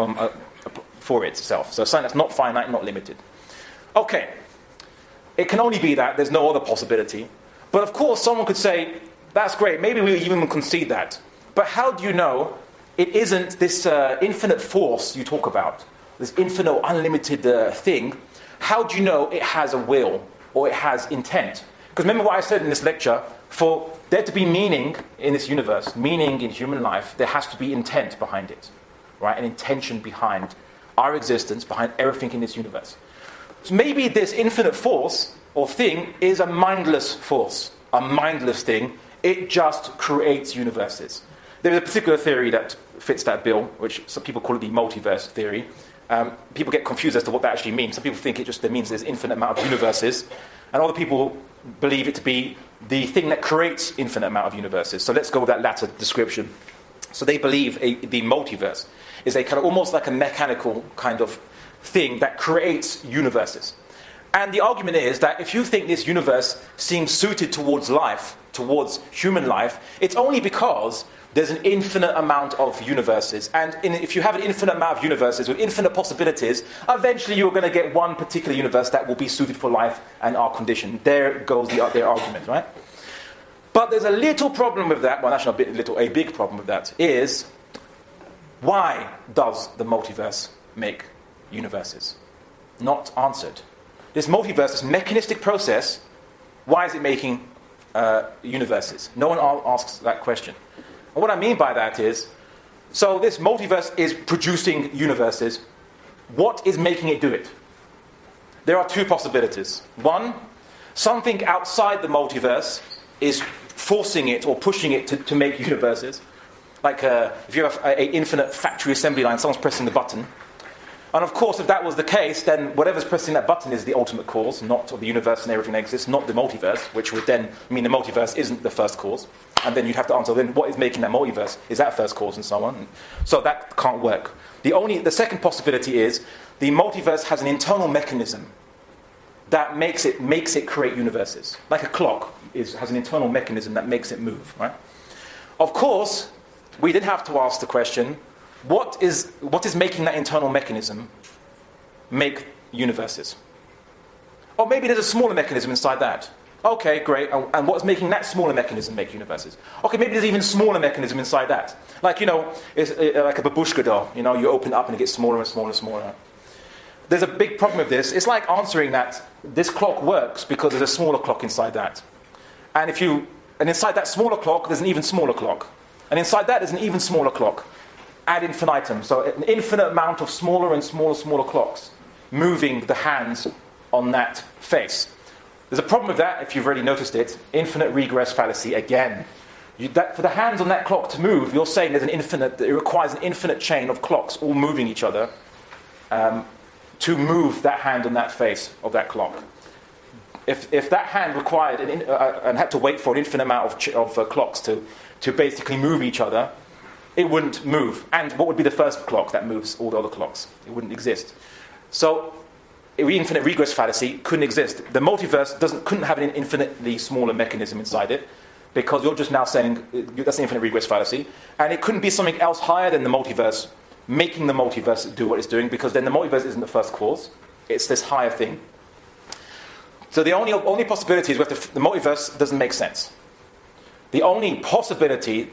for itself. So something that's not finite, not limited. Okay. It can only be that. There's no other possibility. But of course, someone could say, that's great, maybe we even concede that. But how do you know it isn't this infinite force you talk about, this infinite, unlimited thing? How do you know it has a will, or it has intent? Because remember what I said in this lecture, for there to be meaning in this universe, meaning in human life, there has to be intent behind it, right? An intention behind our existence, behind everything in this universe. So maybe this infinite force or thing is a mindless force, a mindless thing. It just creates universes. There is a particular theory that fits that bill, which some people call it the multiverse theory. People get confused as to what that actually means. Some people think it just means there's infinite amount of universes, and other people believe it to be the thing that creates infinite amount of universes. So let's go with that latter description. So they believe the multiverse is a kind of almost like a mechanical kind of thing that creates universes. And the argument is that if you think this universe seems suited towards life, towards human life, it's only because there's an infinite amount of universes. And if you have an infinite amount of universes with infinite possibilities, eventually you're going to get one particular universe that will be suited for life and our condition. There goes their argument, right? But there's a little problem with that. Well, actually, a big problem with that is, why does the multiverse make universes? Not answered. This multiverse, this mechanistic process, why is it making universes? No one asks that question. And what I mean by that is, so this multiverse is producing universes. What is making it do it? There are two possibilities. One, something outside the multiverse is forcing it or pushing it to make universes. Like if you have an infinite factory assembly line, someone's pressing the button. And of course, if that was the case, then whatever's pressing that button is the ultimate cause, not the universe and everything that exists, not the multiverse, which would then mean the multiverse isn't the first cause. And then you'd have to answer, then what is making that multiverse? Is that first cause, and so on? So that can't work. The second possibility is the multiverse has an internal mechanism that makes it create universes. Like a clock has an internal mechanism that makes it move, right? Of course, we did have to ask the question, what is making that internal mechanism make universes? Or maybe there's a smaller mechanism inside that. Okay, great. And what's making that smaller mechanism make universes? Okay, maybe there's even smaller mechanism inside that. Like, it's like a babushka doll. You open it up and it gets smaller and smaller and smaller. There's a big problem with this. It's like answering that this clock works because there's a smaller clock inside that. And inside that smaller clock, there's an even smaller clock. And inside that, there's an even smaller clock. Ad infinitum. So an infinite amount of smaller and smaller clocks moving the hands on that face. There's a problem with that, if you've already noticed it. Infinite regress fallacy again. For the hands on that clock to move, you're saying it requires an infinite chain of clocks all moving each other to move that hand on that face of that clock. If that hand required and had to wait for an infinite amount of clocks to basically move each other, it wouldn't move. And what would be the first clock that moves all the other clocks? It wouldn't exist. So, infinite regress fallacy couldn't exist. The multiverse couldn't have an infinitely smaller mechanism inside it, because you're just now saying that's an infinite regress fallacy. And it couldn't be something else higher than the multiverse, making the multiverse do what it's doing, because then the multiverse isn't the first cause. It's this higher thing. So the only possibility is whether the multiverse doesn't make sense. The only possibility,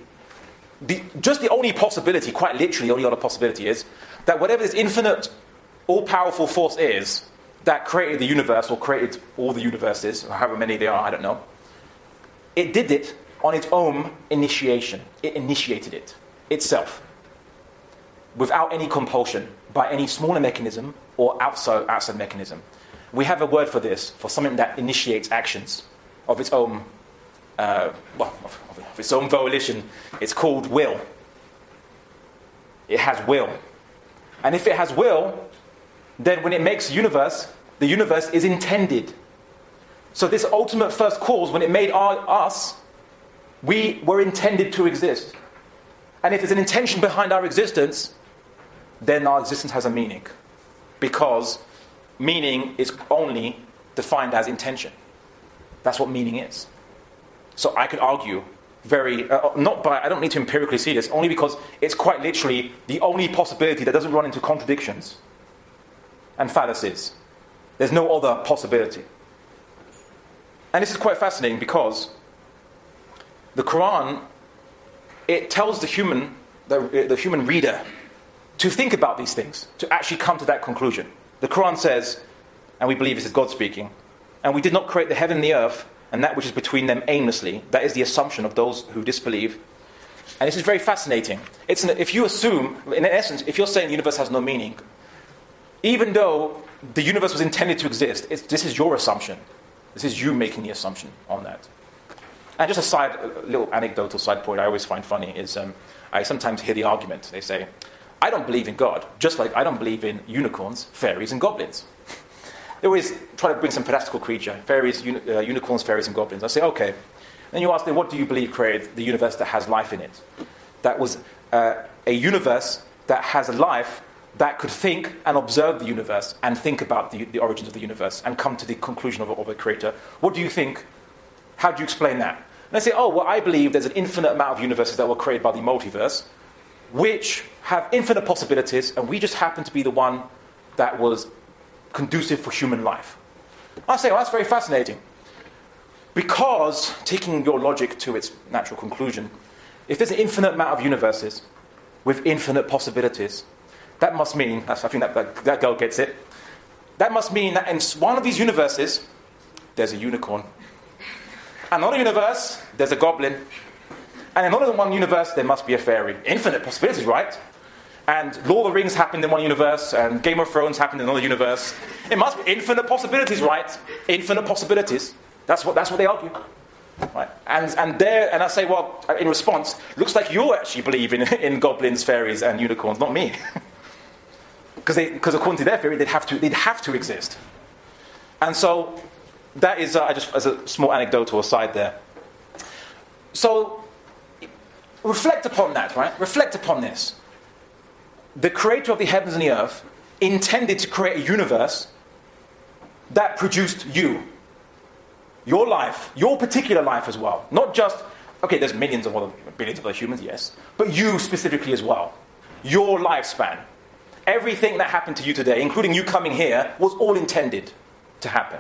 quite literally, the only other possibility is that whatever this infinite, all-powerful force is that created the universe, or created all the universes, or however many they are, I don't know, it did it on its own initiation. It initiated it itself, without any compulsion, by any smaller mechanism or outside mechanism. We have a word for this, for something that initiates actions of its own, of its own volition. It's called will. It has will. And if it has will, then when it makes the universe is intended. So this ultimate first cause, when it made us, we were intended to exist. And if there's an intention behind our existence, then our existence has a meaning. Because meaning is only defined as intention. That's what meaning is. So I could argue I don't need to empirically see this, only because it's quite literally the only possibility that doesn't run into contradictions and fallacies. There's no other possibility. And this is quite fascinating because the Quran, it tells the human reader to think about these things, to actually come to that conclusion. The Quran says, and we believe this is God speaking, and we did not create the heaven and the earth and that which is between them aimlessly. That is the assumption of those who disbelieve. And this is very fascinating. If you assume, in essence, if you're saying the universe has no meaning, even though the universe was intended to exist, this is your assumption. This is you making the assumption on that. And just a little anecdotal side point I always find funny is I sometimes hear the argument. They say, I don't believe in God, just like I don't believe in unicorns, fairies, and goblins. They always try to bring some fantastical creature, fairies, unicorns, fairies, and goblins. I say, okay. Then you ask them, what do you believe created the universe that has life in it? That was a universe that has a life that could think and observe the universe and think about the origins of the universe and come to the conclusion of a creator. What do you think? How do you explain that? And they say, I believe there's an infinite amount of universes that were created by the multiverse, which have infinite possibilities, and we just happen to be the one that was conducive for human life. I say, that's very fascinating. Because, taking your logic to its natural conclusion, if there's an infinite amount of universes with infinite possibilities, that must mean, I think that girl gets it, that must mean that in one of these universes, there's a unicorn. Another universe, there's a goblin. And in another one universe, there must be a fairy. Infinite possibilities, right? And Lord of the Rings happened in one universe, and Game of Thrones happened in another universe. It must be infinite possibilities, right? Infinite possibilities. That's what they argue. Right? And I say, well, in response, looks like you actually believe in goblins, fairies, and unicorns, not me. Because according to their theory, they'd have to exist. And so that is just as a small anecdotal aside there. So reflect upon that, right? Reflect upon this. The creator of the heavens and the earth intended to create a universe that produced you. Your life, your particular life as well. Not just, okay, there's millions of other, billions of other humans, yes, but you specifically as well. Your lifespan. Everything that happened to you today, including you coming here, was all intended to happen.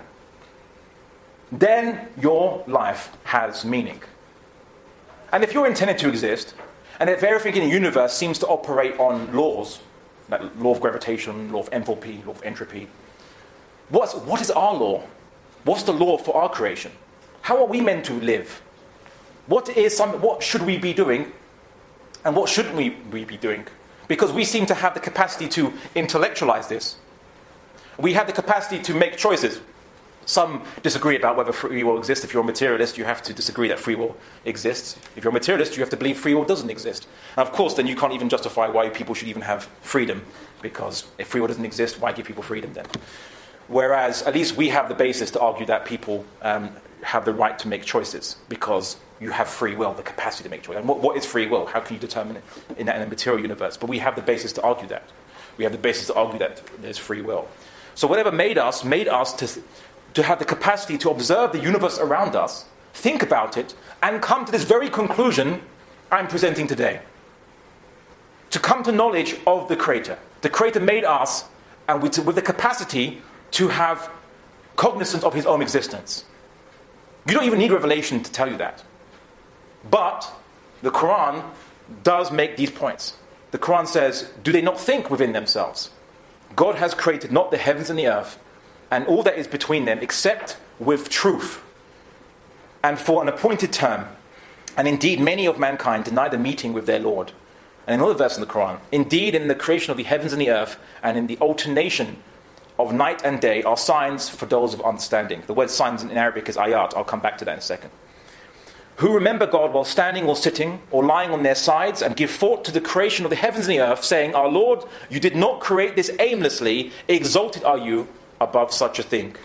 Then your life has meaning. And if you're intended to exist, and if everything in the universe seems to operate on laws, like law of gravitation, law of enthalpy, law of entropy, what is our law? What's the law for our creation? How are we meant to live? What should we be doing, and what shouldn't we be doing? Because we seem to have the capacity to intellectualize this. We have the capacity to make choices. Some disagree about whether free will exists. If you're a materialist, you have to disagree that free will exists. If you're a materialist, you have to believe free will doesn't exist. And of course, then you can't even justify why people should even have freedom, because if free will doesn't exist, why give people freedom then? Whereas, at least we have the basis to argue that people have the right to make choices, because you have free will, the capacity to make choices. And what is free will? How can you determine it in a material universe? But we have the basis to argue that. We have the basis to argue that there's free will. So whatever made us to have the capacity to observe the universe around us, think about it, and come to this very conclusion I'm presenting today. To come to knowledge of the Creator. The Creator made us, and with the capacity to have cognizance of his own existence. You don't even need revelation to tell you that. But the Quran does make these points. The Quran says, do they not think within themselves? God has created not the heavens and the earth, and all that is between them, except with truth, and for an appointed term. And indeed, many of mankind deny the meeting with their Lord. And another verse in the Quran, indeed, in the creation of the heavens and the earth, and in the alternation of night and day are signs for those of understanding. The word signs in Arabic is ayat. I'll come back to that in a second. Who remember God while standing or sitting or lying on their sides and give thought to the creation of the heavens and the earth, saying, Our Lord, you did not create this aimlessly. Exalted are you above such a thing.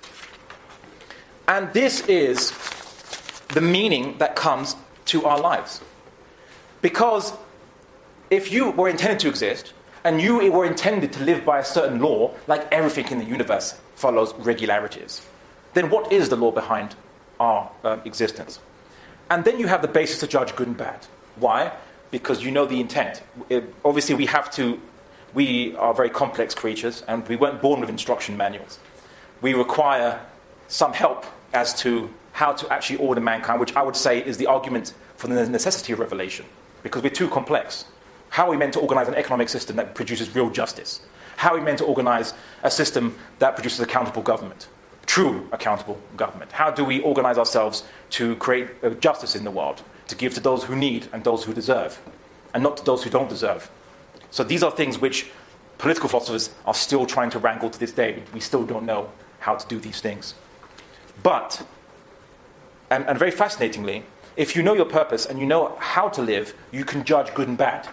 And this is the meaning that comes to our lives. Because if you were intended to exist, and you were intended to live by a certain law, like everything in the universe follows regularities, then what is the law behind our existence? And then you have the basis to judge good and bad. Why? Because you know the intent. Obviously, we are very complex creatures, and we weren't born with instruction manuals. We require some help as to how to actually order mankind, which I would say is the argument for the necessity of revelation, because we're too complex. How are we meant to organize an economic system that produces real justice? How are we meant to organize a system that produces accountable government? True accountable government. How do we organize ourselves to create justice in the world? To give to those who need and those who deserve, and not to those who don't deserve. So these are things which political philosophers are still trying to wrangle to this day. We still don't know how to do these things. But, and very fascinatingly, if you know your purpose and you know how to live, you can judge good and bad.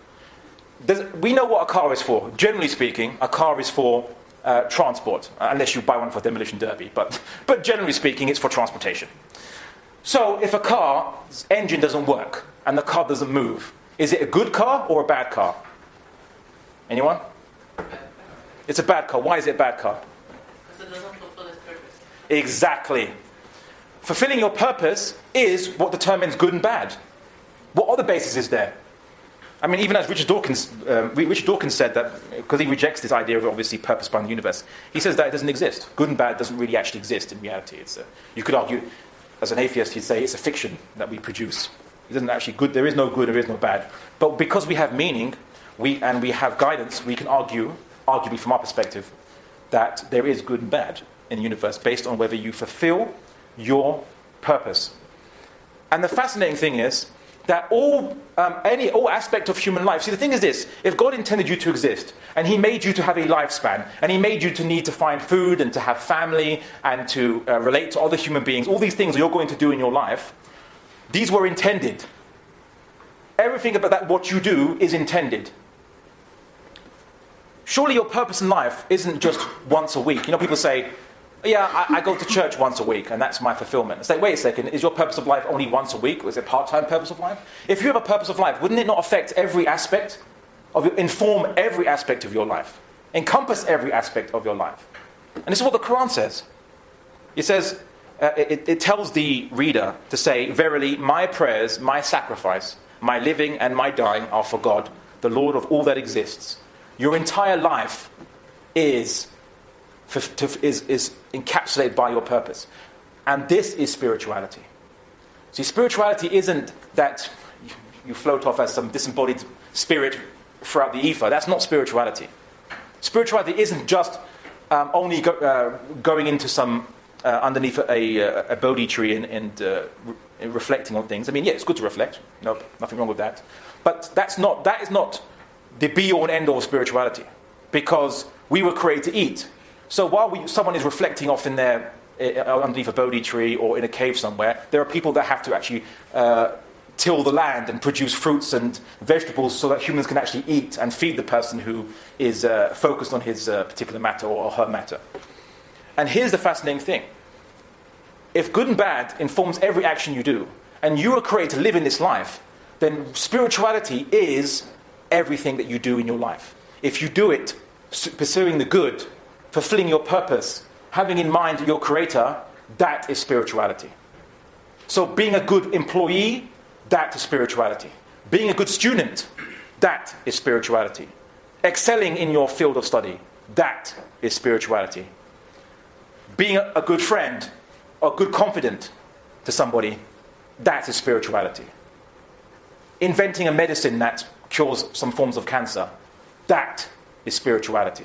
We know what a car is for. Generally speaking, a car is for transport, unless you buy one for demolition derby. But generally speaking, it's for transportation. So if a car's engine doesn't work and the car doesn't move, is it a good car or a bad car? Anyone? It's a bad car. Why is it a bad car? Because it doesn't fulfill its purpose. Exactly. Fulfilling your purpose is what determines good and bad. What other basis is there? I mean, even as Richard Dawkins said that, because he rejects this idea of obviously purpose behind the universe, he says that it doesn't exist. Good and bad doesn't really actually exist in reality. You could argue, as an atheist, he'd say it's a fiction that we produce. It isn't actually good. There is no good, there is no bad. But because we have meaning, we have guidance, we can argue, arguably from our perspective, that there is good and bad in the universe based on whether you fulfill your purpose. And the fascinating thing is that all aspect of human life. See, the thing is this: if God intended you to exist, and He made you to have a lifespan, and He made you to need to find food and to have family and to relate to other human beings, all these things you're going to do in your life, these were intended. Everything about that, what you do, is intended. surely your purpose in life isn't just once a week. You know, people say, yeah, I go to church once a week, and that's my fulfillment. It's like, wait a second, is your purpose of life only once a week? Or is it part-time purpose of life? If you have a purpose of life, wouldn't it not affect every aspect inform every aspect of your life? Encompass every aspect of your life? And this is what the Quran says. It says, it tells the reader to say, verily, my prayers, my sacrifice, my living and my dying are for God, the Lord of all that exists. Your entire life is encapsulated by your purpose. And this is spirituality. See, spirituality isn't that you float off as some disembodied spirit throughout the ether. That's not spirituality. Spirituality isn't just only going into some underneath a Bodhi tree and reflecting on things. I mean, yeah, it's good to reflect. No, nothing wrong with that. But that is not the be-all and end-all of spirituality, because we were created to eat. So while someone is reflecting off in there underneath a Bodhi tree or in a cave somewhere, there are people that have to actually till the land and produce fruits and vegetables so that humans can actually eat and feed the person who is focused on his particular matter or her matter. And here's the fascinating thing. If good and bad informs every action you do, and you are created to live in this life, then spirituality is everything that you do in your life. If you do it pursuing the good, fulfilling your purpose, having in mind your creator, that is spirituality. So being a good employee, that is spirituality. Being a good student, that is spirituality. Excelling in your field of study, that is spirituality. Being a good friend or good confidant to somebody, that is spirituality. Inventing a medicine that cures some forms of cancer, that is spirituality.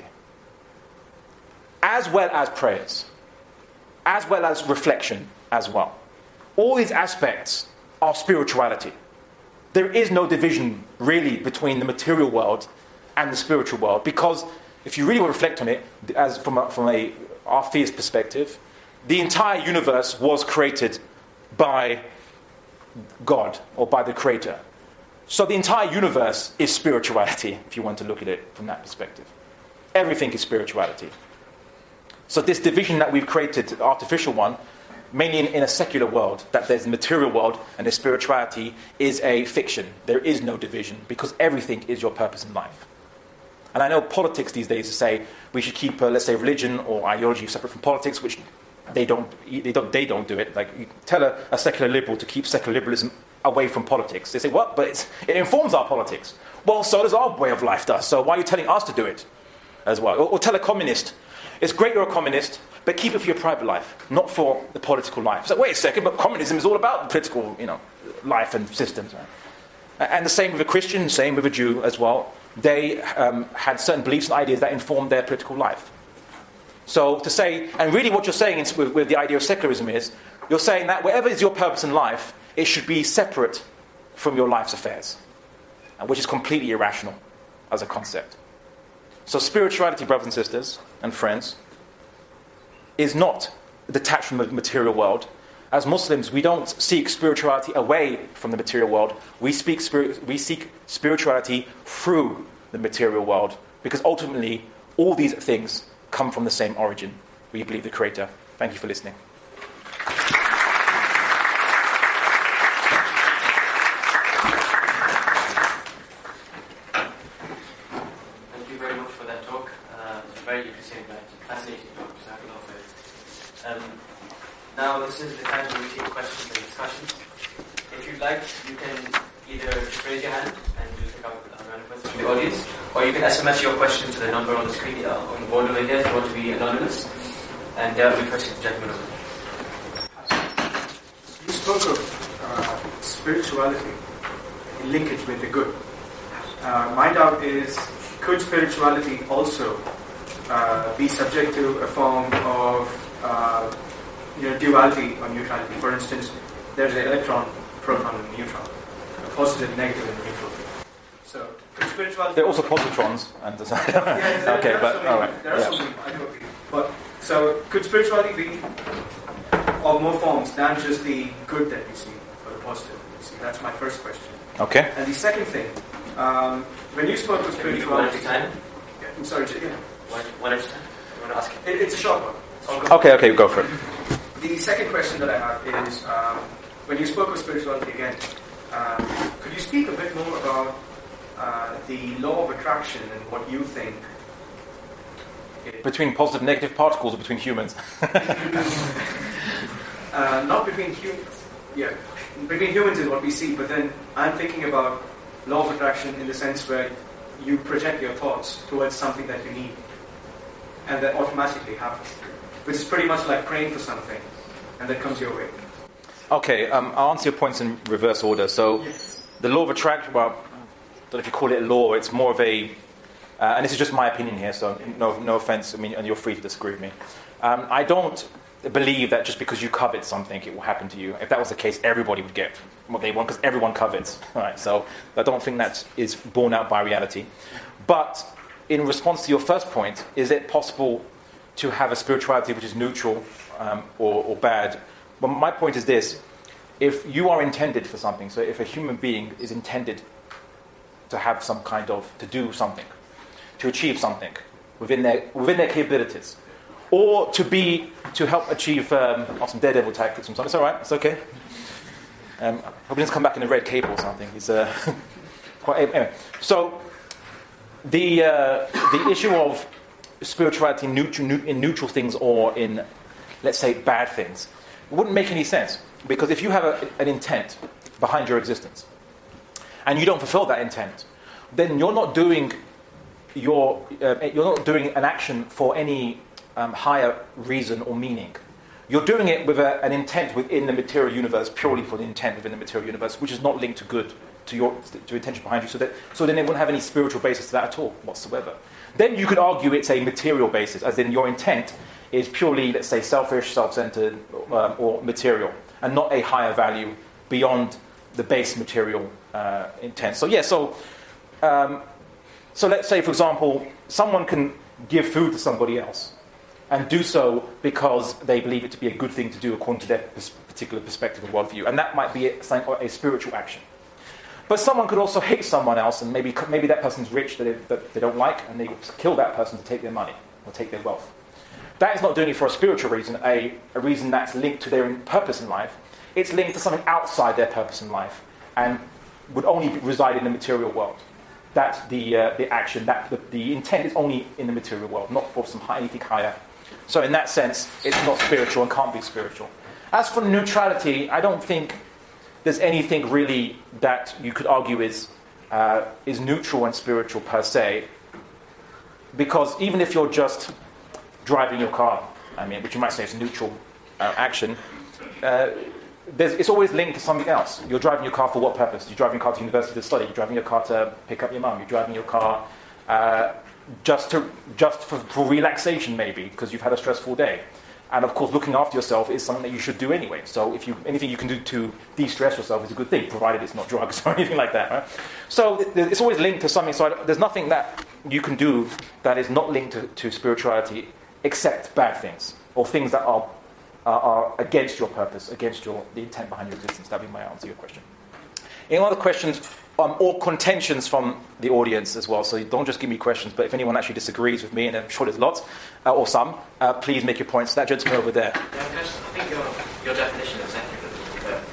As well as prayers, as well as reflection as well. All these aspects are spirituality. There is no division really between the material world and the spiritual world, because if you really want to reflect on it, as from our theist perspective, the entire universe was created by God or by the Creator. So the entire universe is spirituality, if you want to look at it from that perspective. Everything is spirituality. So this division that we've created, the artificial one, mainly in a secular world, that there's a material world and the spirituality is a fiction. There is no division, because everything is your purpose in life. And I know politics these days say we should keep, let's say, religion or ideology separate from politics, which they don't do it. Like, you tell a secular liberal to keep secular liberalism away from politics. They say, what? But it informs our politics. Well, so does our way of life does. So why are you telling us to do it as well? Or tell a communist, it's great you're a communist, but keep it for your private life, not for the political life. So wait a second, but communism is all about the political, life and systems. Right? And the same with a Christian, same with a Jew as well. They had certain beliefs and ideas that informed their political life. So to say, and really what you're saying with the idea of secularism is, you're saying that whatever is your purpose in life, it should be separate from your life's affairs, which is completely irrational as a concept. So spirituality, brothers and sisters and friends, is not detached from the material world. As Muslims, we don't seek spirituality away from the material world. We seek spirituality through the material world, because ultimately all these things come from the same origin. We believe the Creator. Thank you for listening. Thank you very much for that talk. It's a very interesting, fascinating talk. Now this is the time when we take questions and discussions. If you'd like, you can either just raise your hand and we'll pick up a random question from the audience, or you can SMS your question to the number on the screen, on the board over here, if you want to be anonymous. And there will be first gentleman over there. You spoke of spirituality in linkage with the good. My doubt is, could spirituality also be subject to a form of duality or neutrality? For instance, there's an electron, proton, and neutron, a positive, negative, and neutral. So, could spirituality... There are also positrons. And okay, but all right. There are so many, I do agree. But, so, could spirituality be of more forms than just the good that we see, or the positive that we see? That's my first question. Okay. And the second thing, when you spoke of spirituality... Time? Yeah. I'm sorry. One at a time. You want to ask him? It's a short one. Okay, go for it. The second question that I have is, when you spoke of spirituality again, could you speak a bit more about the law of attraction and what you think? Between positive and negative particles or between humans? Not between humans. Yeah, between humans is what we see, but then I'm thinking about law of attraction in the sense where you project your thoughts towards something that you need, and that automatically happens, which is pretty much like praying for something, and that comes your way. Okay, I'll answer your points in reverse order. So, the law of attraction, well, I don't know if you call it a law, it's more of a, and this is just my opinion here, so no offense, I mean, and you're free to disagree with me. I don't believe that just because you covet something, it will happen to you. If that was the case, everybody would get what they want, because everyone covets. Right? So I don't think that is borne out by reality. But in response to your first point, is it possible to have a spirituality which is neutral or bad? Well, my point is this. If you are intended for something, so if a human being is intended to have some kind of, to do something, to achieve something within their capabilities, or to help achieve some daredevil tactics or something. It's all right. It's okay. Hope he doesn't come back in a red cape or something. He's quite anyway. So the issue of spirituality in neutral things or in, let's say, bad things, it wouldn't make any sense, because if you have an intent behind your existence and you don't fulfill that intent, then you're not doing an action for any higher reason or meaning. You're doing it with an intent within the material universe, purely for the intent within the material universe, which is not linked to good, to your intention behind you. So then it wouldn't have any spiritual basis to that at all whatsoever. Then you could argue it's a material basis, as in your intent is purely, let's say, selfish, self-centered, or material, and not a higher value beyond the base material intent. So let's say, for example, someone can give food to somebody else and do so because they believe it to be a good thing to do according to their particular perspective and worldview. And that might be a spiritual action. But someone could also hate someone else, and maybe that person's rich that they don't like, and they kill that person to take their money or take their wealth. That is not doing it for a spiritual reason, a reason that's linked to their purpose in life. It's linked to something outside their purpose in life and would only reside in the material world. That's the action, the intent is only in the material world, not for anything higher. So in that sense, it's not spiritual and can't be spiritual. As for neutrality, I don't think there's anything really that you could argue is neutral and spiritual per se, because even if you're just driving your car, which you might say is a neutral action, it's always linked to something else. You're driving your car for what purpose? You're driving your car to university to study. You're driving your car to pick up your mum. You're driving your car just for relaxation, maybe, because you've had a stressful day. And of course, looking after yourself is something that you should do anyway. So anything you can do to de-stress yourself is a good thing, provided it's not drugs or anything like that. Right? So it's always linked to something. So there's nothing that you can do that is not linked to spirituality, except bad things or things that are against your purpose, against the intent behind your existence. That'd be my answer to your question. Any other questions or contentions from the audience as well? So don't just give me questions, but if anyone actually disagrees with me, and I'm sure there's lots, or some, please make your points. That gentleman over there. Yeah, I think your definition of secularism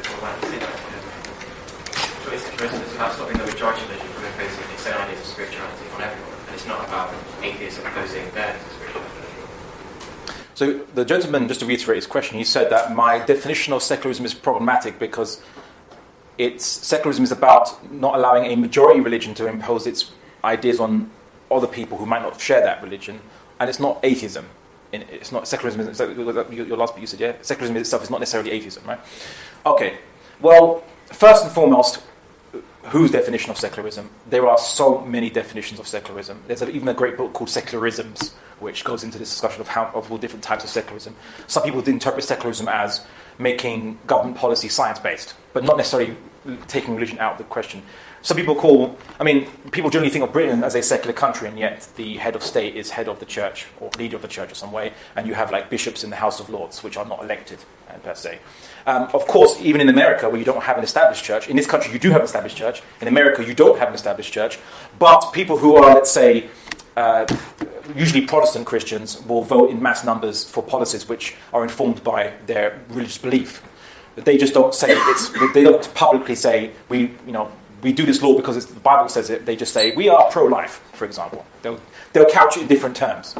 is about stopping the majority religion from imposing its own ideas of spirituality on everyone, and it's not about atheists imposing their spirituality. So the gentleman, just to reiterate his question, he said that my definition of secularism is problematic because secularism is about not allowing a majority religion to impose its ideas on other people who might not share that religion, and it's not atheism. It's not secularism. Your last bit you said, yeah, secularism itself is not necessarily atheism, right? Okay. Well, first and foremost, whose definition of secularism? There are so many definitions of secularism. There's even a great book called Secularisms, which goes into this discussion of all different types of secularism. Some people interpret secularism as making government policy science-based, but not necessarily taking religion out of the question. Some people people generally think of Britain as a secular country, and yet the head of state is head of the church, or leader of the church in some way, and you have like bishops in the House of Lords, which are not elected, per se. Of course, even in America, where you don't have an established church, in this country you do have an established church, in America you don't have an established church, but people who are, let's say, usually Protestant Christians will vote in mass numbers for policies which are informed by their religious belief. They just don't say they don't publicly say we do this law because the Bible says it. They just say we are pro-life, for example. They'll couch it in different terms.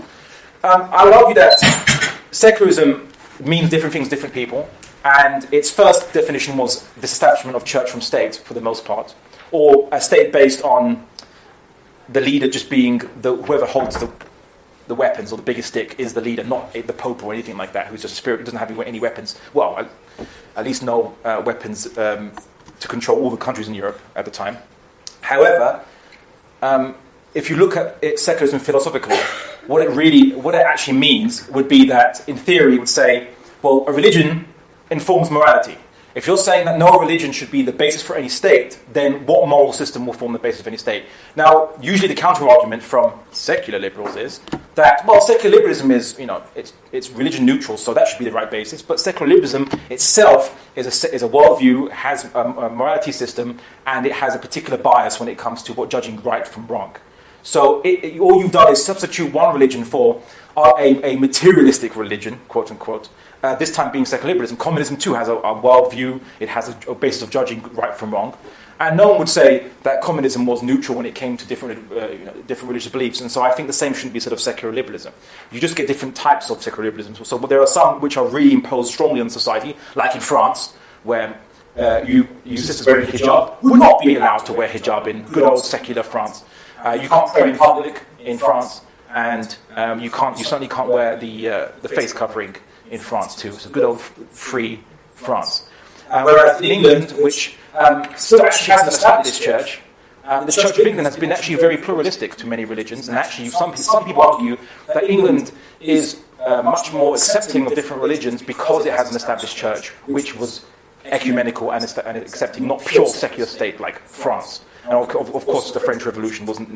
I would argue that secularism means different things to different people, and its first definition was disestablishment of church from state, for the most part, or a state based on the leader just being whoever holds the weapons or the biggest stick is the leader, not the Pope or anything like that, who's just a spirit who doesn't have any weapons. Well, at least no weapons to control all the countries in Europe at the time. However, if you look at it secularism philosophically, what it actually means would be that, in theory, it would say, well, a religion informs morality. If you're saying that no religion should be the basis for any state, then what moral system will form the basis of any state? Now, usually the counter-argument from secular liberals is that, well, secular liberalism is, it's religion neutral, so that should be the right basis. But secular liberalism itself is a worldview, has a morality system, and it has a particular bias when it comes to judging right from wrong. So all you've done is substitute one religion for a materialistic religion, quote unquote. This time being secular liberalism. Communism too has a worldview. It has a basis of judging right from wrong. And no one would say that communism was neutral when it came to different religious beliefs. And so I think the same shouldn't be said of secular liberalism. You just get different types of secular liberalism. So there are some which are really imposed strongly on society, like in France, where you sisters wearing hijab would not be allowed to wear hijab in good old secular France. You can't pray in public in France, and you certainly can't wear the face covering in France too. It's a good old free France. Whereas in England, which still actually has an established church, the Church of England has been actually very pluralistic to many religions, and actually some people argue that England is much more accepting of different religions because it has an established church, which was ecumenical and accepting, not pure secular state like France. And of course, the French Revolution wasn't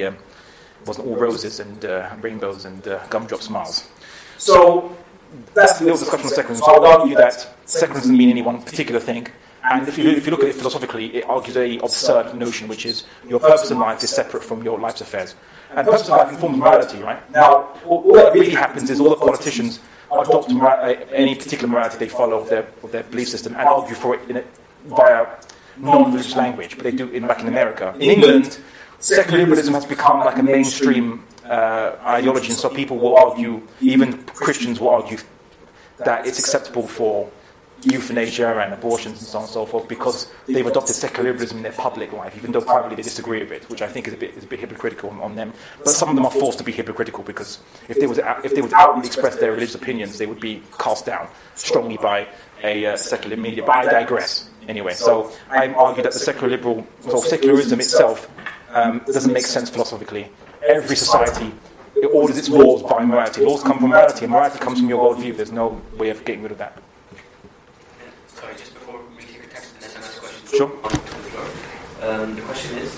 all roses and rainbows and gumdrop smiles. So that's the little discussion of secularism. So I would argue that secularism doesn't mean any one particular thing. And if you look at it philosophically, it argues an absurd notion, which is your purpose in life is separate from your life's affairs. And purpose in life informs morality, right? Now, all that really happens is all the politicians adopt any particular morality they follow of their belief system and argue for it via non-religious language, but they do it back in America. In England, secular liberalism has become like a mainstream ideology, and so people will argue, even Christians will argue, that it's acceptable for euthanasia and abortions and so on and so forth because they've adopted secular liberalism in their public life, even though privately they disagree with it, which I think is a bit hypocritical on them. But some of them are forced to be hypocritical because if they would outwardly express their religious opinions, they would be cast down strongly by a secular media. But I digress. Anyway, so I argue that the secularism itself doesn't make sense philosophically. Every society orders its laws by morality. Laws come from morality, and morality comes from your worldview. There's no way of getting rid of that. Sorry, just before we take a text and SMS question. Sure. Onto the floor. The question is,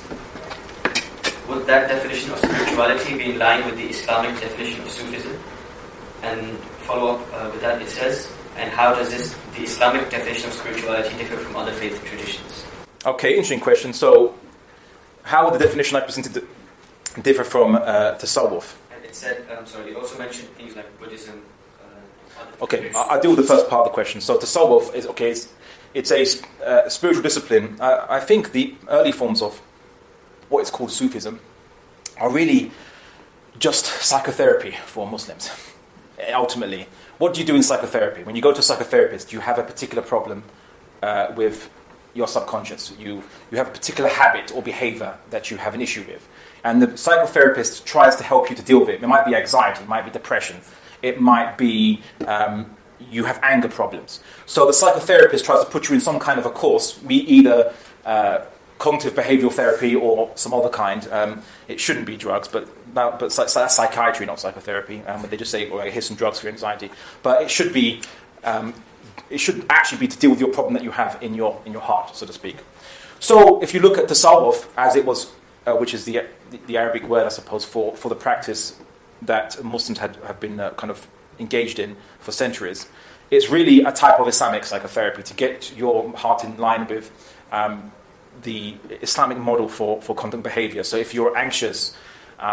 would that definition of spirituality be in line with the Islamic definition of Sufism? And follow up with that, it says, and how does the Islamic definition of spirituality differ from other faith traditions? Okay, interesting question. So, how would the definition I presented differ from Tasawwuf? And it said, it also mentioned things like Buddhism. Okay, I'll deal with the first part of the question. So, Tasawwuf is, it's a spiritual discipline. I think the early forms of what is called Sufism are really just psychotherapy for Muslims, ultimately. What do you do in psychotherapy? When you go to a psychotherapist, you have a particular problem with your subconscious. You have a particular habit or behavior that you have an issue with. And the psychotherapist tries to help you to deal with it. It might be anxiety, it might be depression, it might be you have anger problems. So the psychotherapist tries to put you in some kind of a course, either cognitive behavioral therapy or some other kind. It shouldn't be drugs, but that's psychiatry, not psychotherapy. They just say, here's some drugs for your anxiety. But it should be, it should actually be to deal with your problem that you have in your heart, so to speak. So if you look at tasawwuf, as it was, which is the Arabic word, I suppose, for the practice that Muslims have been kind of engaged in for centuries, it's really a type of Islamic psychotherapy to get your heart in line with the Islamic model for conduct behavior. So if you're anxious,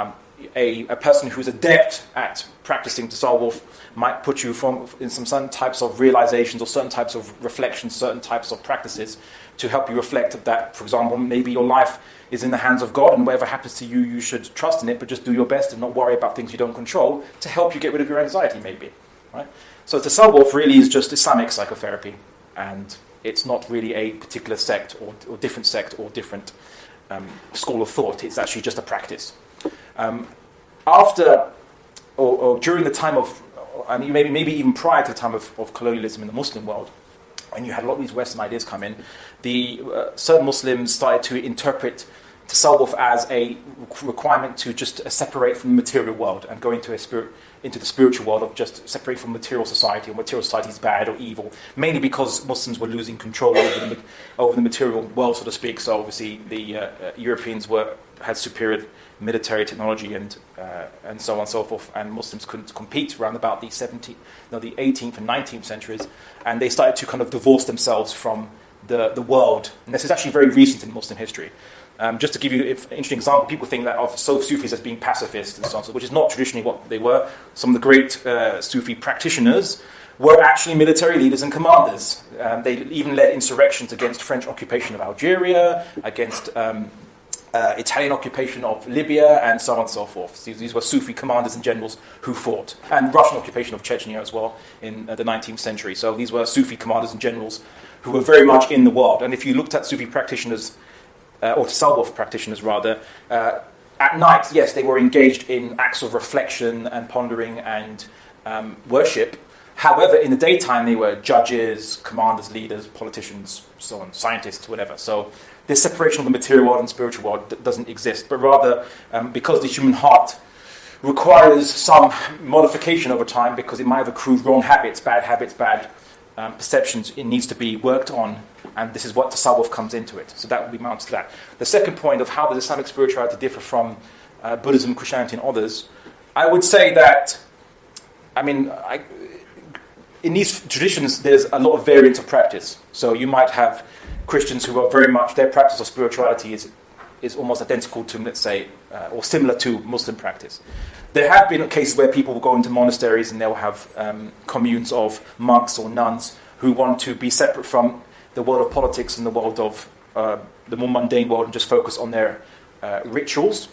a person who's adept at practicing tasawwuf might put you in some certain types of realizations or certain types of reflections, certain types of practices to help you reflect that, for example, maybe your life is in the hands of God and whatever happens to you, you should trust in it, but just do your best and not worry about things you don't control to help you get rid of your anxiety, maybe. Right? So tasawwuf really is just Islamic psychotherapy, and it's not really a particular sect or different school of thought. It's actually just a practice. After or during the time of, and maybe even prior to the time of colonialism in the Muslim world, when you had a lot of these Western ideas come in, certain Muslims started to interpret tasawwuf as a requirement to just separate from the material world and go into the spiritual world of just separate from material society, or material society is bad or evil, mainly because Muslims were losing control over the material world, so to speak. So obviously the Europeans had superior military technology and so on and so forth, and Muslims couldn't compete around about the 18th and 19th centuries, and they started to kind of divorce themselves from the world. And this is actually very recent in Muslim history. Just to give you an interesting example, people think that of Sufis as being pacifists and so on, which is not traditionally what they were. Some of the great Sufi practitioners were actually military leaders and commanders. They even led insurrections against French occupation of Algeria, against Italian occupation of Libya, and so on and so forth. These were Sufi commanders and generals who fought, and Russian occupation of Chechnya as well in the 19th century. So these were Sufi commanders and generals who were very much in the world. And if you looked at Sufi practitioners, or tasawwuf practitioners rather, at night, yes, they were engaged in acts of reflection and pondering and worship. However, in the daytime, they were judges, commanders, leaders, politicians, so on, scientists, whatever. So this separation of the material world and spiritual world doesn't exist, but rather because the human heart requires some modification over time, because it might have accrued wrong habits, bad perceptions, it needs to be worked on, and this is what tasawwuf comes into it. So that will be mounted to that. The second point of how does Islamic spirituality differ from Buddhism, Christianity, and others, I would say that, in these traditions, there's a lot of variance of practice. So you might have Christians who are very much, their practice of spirituality is almost identical to, let's say, or similar to Muslim practice. There have been cases where people will go into monasteries and they'll have communes of monks or nuns who want to be separate from the world of politics and the world of the more mundane world and just focus on their rituals.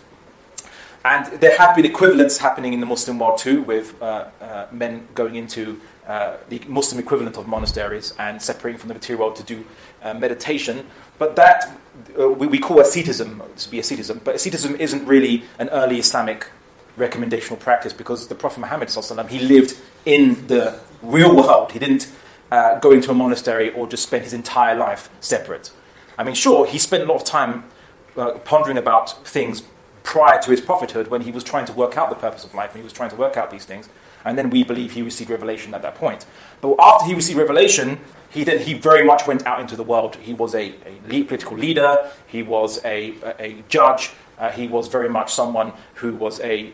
And there have been equivalents happening in the Muslim world too, with men going into the Muslim equivalent of monasteries and separating from the material world to do meditation. But that we call asceticism to be asceticism. But asceticism isn't really an early Islamic recommendational practice, because the Prophet Muhammad ﷺ, he lived in the real world. He didn't go into a monastery or just spend his entire life separate. I mean, sure, he spent a lot of time pondering about things prior to his prophethood, when he was trying to work out the purpose of life, and he was trying to work out these things, and then we believe he received revelation at that point. But after he received revelation, he very much went out into the world. He was a political leader, he was a judge, he was very much someone who was a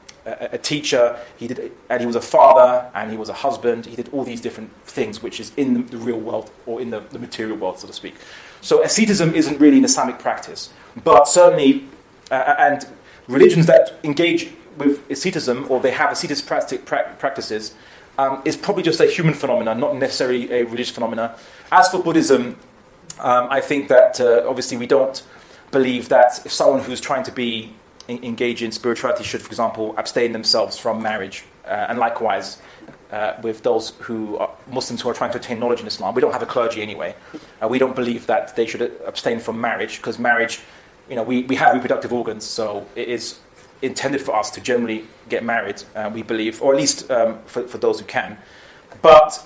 teacher, and he was a father, and he was a husband. He did all these different things, which is in the real world, or in the material world, so to speak. So asceticism isn't really an Islamic practice, but certainly, and religions that engage with asceticism, or they have ascetic practices, is probably just a human phenomenon, not necessarily a religious phenomenon. As for Buddhism, I think that obviously we don't believe that if someone who's trying to be engage in spirituality should, for example, abstain themselves from marriage, and likewise with those who are Muslims who are trying to attain knowledge in Islam. We don't have a clergy anyway. We don't believe that they should abstain from marriage, because marriage, we have reproductive organs, so it is intended for us to generally get married, we believe, or at least for those who can. But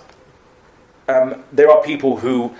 there are people who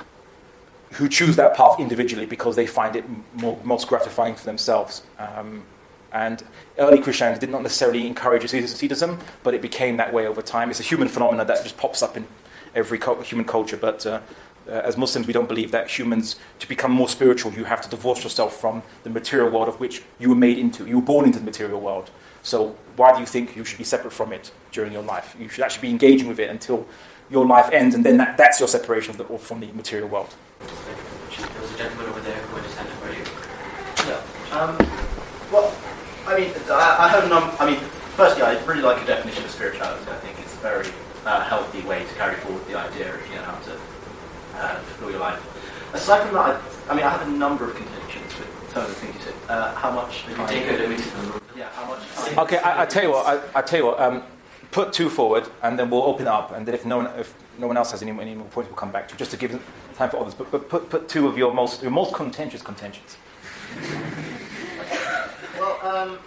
choose that path individually because they find it most gratifying for themselves. And early Christianity did not necessarily encourage asceticism, but it became that way over time. It's a human phenomenon that just pops up in every human culture, but as Muslims, we don't believe that humans, to become more spiritual, you have to divorce yourself from the material world of which you were made into. You were born into the material world. So why do you think you should be separate from it during your life? You should actually be engaging with it until your life ends, and then that's your separation from the material world. There was a gentleman over there who had his hand up. Are you? Well, I mean, I have firstly, I really like a definition of spirituality. I think it's a very healthy way to carry forward the idea if you know how to fulfill your life. Aside from that, I have a number of contentions with some of the things you said. How much? Yeah, how much? Okay, I tell you what. Put two forward, and then we'll open it up. And then if no one else has any more points, we'll come back to just to give time for others. But put two of your most contentious contentions. Well,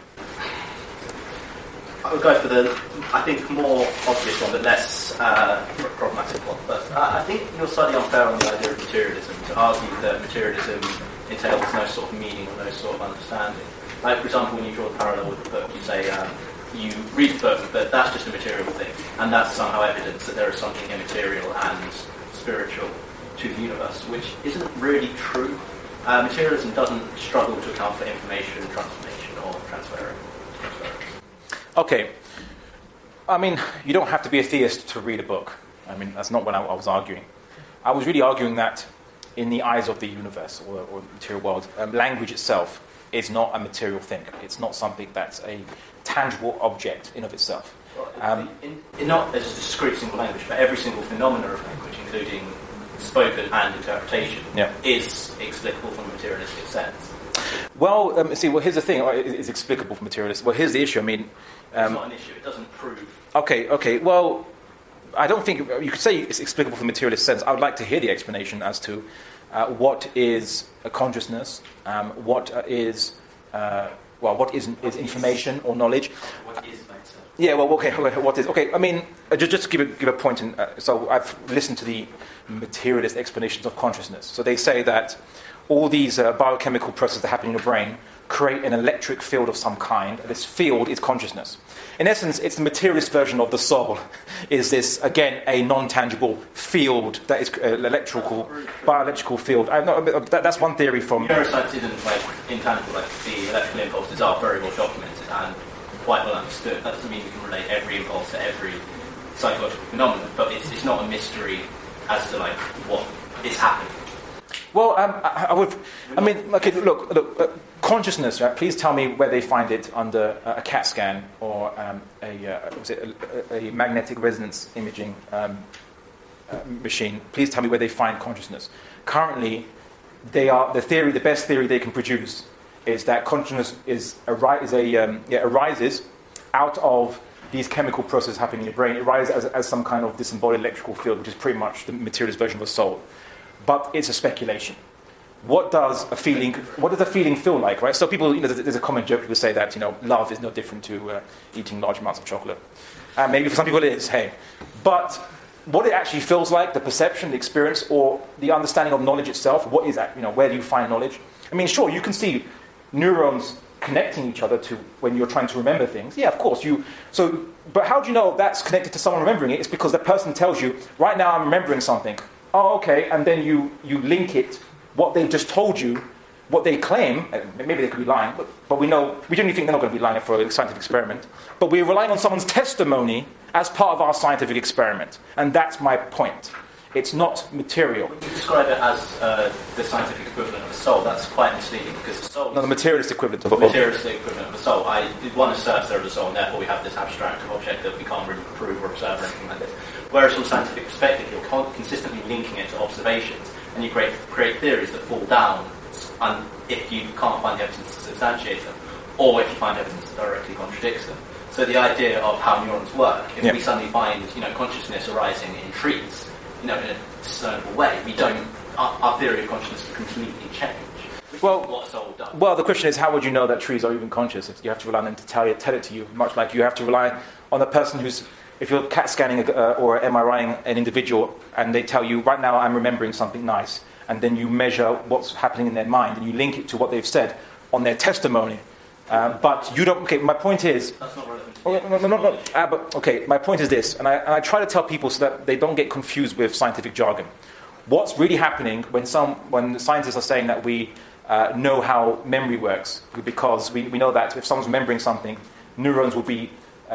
I would go for the, I think, more obvious one, but less problematic one. But I think you're slightly unfair on the idea of materialism, to argue that materialism entails no sort of meaning or no sort of understanding. Like, for example, when you draw a parallel with the book, you say you read the book, but that's just a material thing, and that's somehow evidence that there is something immaterial and spiritual to the universe, which isn't really true. Materialism doesn't struggle to account for information transformation or transference. Okay. You don't have to be a theist to read a book. That's not what I was arguing. I was really arguing that in the eyes of the universe or the material world, language itself is not a material thing. It's not something that's a tangible object in of itself. Not as a discrete single language, but every single phenomena of language, including spoken and interpretation, is explicable from a materialistic sense. Well, here's the thing. It's explicable from materialistic. Well, here's the issue. It's not an issue. It doesn't prove. Okay. Well, I don't think you could say it's explicable from a materialist sense. I would like to hear the explanation as to what is a consciousness, what is information or knowledge. What is myself? Yeah. Well, okay. What is? Okay. Just to give a point. So I've listened to the materialist explanations of consciousness. So they say that all these biochemical processes that happen in your brain create an electric field of some kind. This field is consciousness. In essence, it's the materialist version of the soul. Is this, again, a non-tangible field that is bioelectrical field? That's one theory from... Neuroscience isn't intangible. The electrical impulses are very well documented and quite well understood. That doesn't mean we can relate every impulse to every psychological phenomenon, but it's not a mystery as to what is happening. Well, consciousness, right? Please tell me where they find it under a CAT scan or a magnetic resonance imaging machine. Please tell me where they find consciousness. Currently, the best theory they can produce is that consciousness arises out of these chemical processes happening in your brain. It arises as some kind of disembodied electrical field, which is pretty much the materialist version of the soul. But it's a speculation. What does a feeling feel like, right? So people, there's a common joke. People say that, love is no different to eating large amounts of chocolate. Maybe for some people it is, hey. But what it actually feels like, the perception, the experience, or the understanding of knowledge itself, what is that, where do you find knowledge? Sure, you can see neurons connecting each other to when you're trying to remember things. Yeah, of course. But how do you know that's connected to someone remembering it? It's because the person tells you, right now I'm remembering something. Oh, okay, and then you link it, what they've just told you, what they claim, maybe they could be lying, but we generally think they're not going to be lying for a scientific experiment, but we're relying on someone's testimony as part of our scientific experiment, and that's my point. It's not material. When you describe it as the scientific equivalent of the soul, that's quite misleading, because the soul... No, the materialist equivalent of the materialistic equivalent of the soul. One asserts there is a soul, and therefore we have this abstract object that we can't really prove or observe or anything like this. Whereas from a scientific perspective, you're consistently linking it to observations, and you create theories that fall down if you can't find the evidence to substantiate them, or if you find evidence that directly contradicts them. So the idea of how neurons work, if we suddenly find consciousness arising in trees, in a discernible way, our theory of consciousness will completely change. What soul does. Well, the question is, how would you know that trees are even conscious? If you have to rely on them to tell it to you, much like you have to rely on the person who's... If you're CAT scanning or MRIing an individual and they tell you, right now I'm remembering something nice, and then you measure what's happening in their mind and you link it to what they've said on their testimony. But you don't... Okay, my point is... That's not relevant. My point is this, and I try to tell people so that they don't get confused with scientific jargon. What's really happening when scientists are saying that we know how memory works, because we know that if someone's remembering something, neurons will be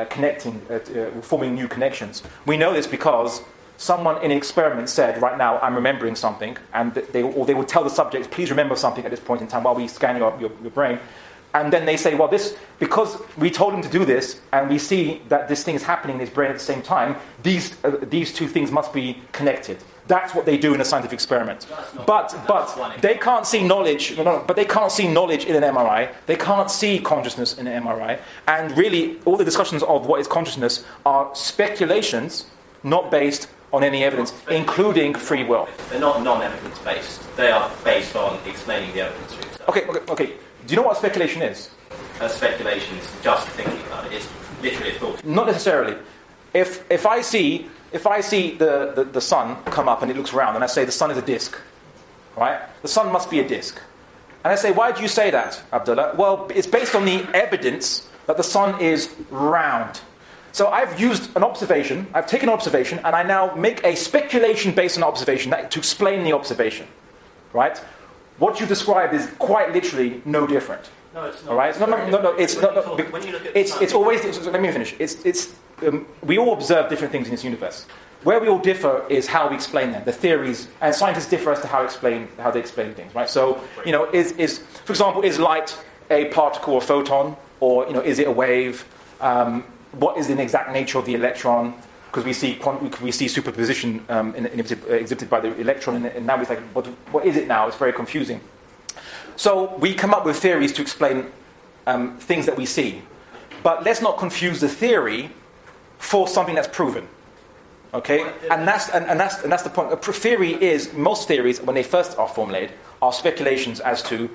forming new connections. We know this because someone in an experiment said, right now I'm remembering something, and they would tell the subject, please remember something at this point in time while we scan your brain. And then they say, well, because we told him to do this, and we see that this thing is happening in his brain at the same time, these two things must be connected. That's what they do in a scientific experiment. But they can't see knowledge. But they can't see knowledge in an MRI. They can't see consciousness in an MRI. And really, all the discussions of what is consciousness are speculations, not based on any evidence, including free will. They're not non-evidence based. They are based on explaining the evidence for yourself. Okay. Do you know what speculation is? Speculation is just thinking about it. It's literally a thought. Not necessarily. If I see the sun come up and it looks round, and I say the sun is a disc, right? The sun must be a disc. And I say, why do you say that, Abdullah? Well, it's based on the evidence that the sun is round. So I've used an observation, I've taken an observation, and I now make a speculation based on observation to explain the observation, right? What you described is quite literally no different. No, it's not. All right? No. It's not. When you look at It's always. Let me finish. We all observe different things in this universe. Where we all differ is how we explain them, the theories, and scientists differ as to how they explain things, right? So, is for example, is light a particle or photon, or is it a wave? What is the exact nature of the electron? Because we see superposition exhibited by the electron, and now we think, what is it now? It's very confusing. So we come up with theories to explain things that we see, but let's not confuse the theory for something that's proven. Okay, and that's the point. Most theories, when they first are formulated, are speculations as to.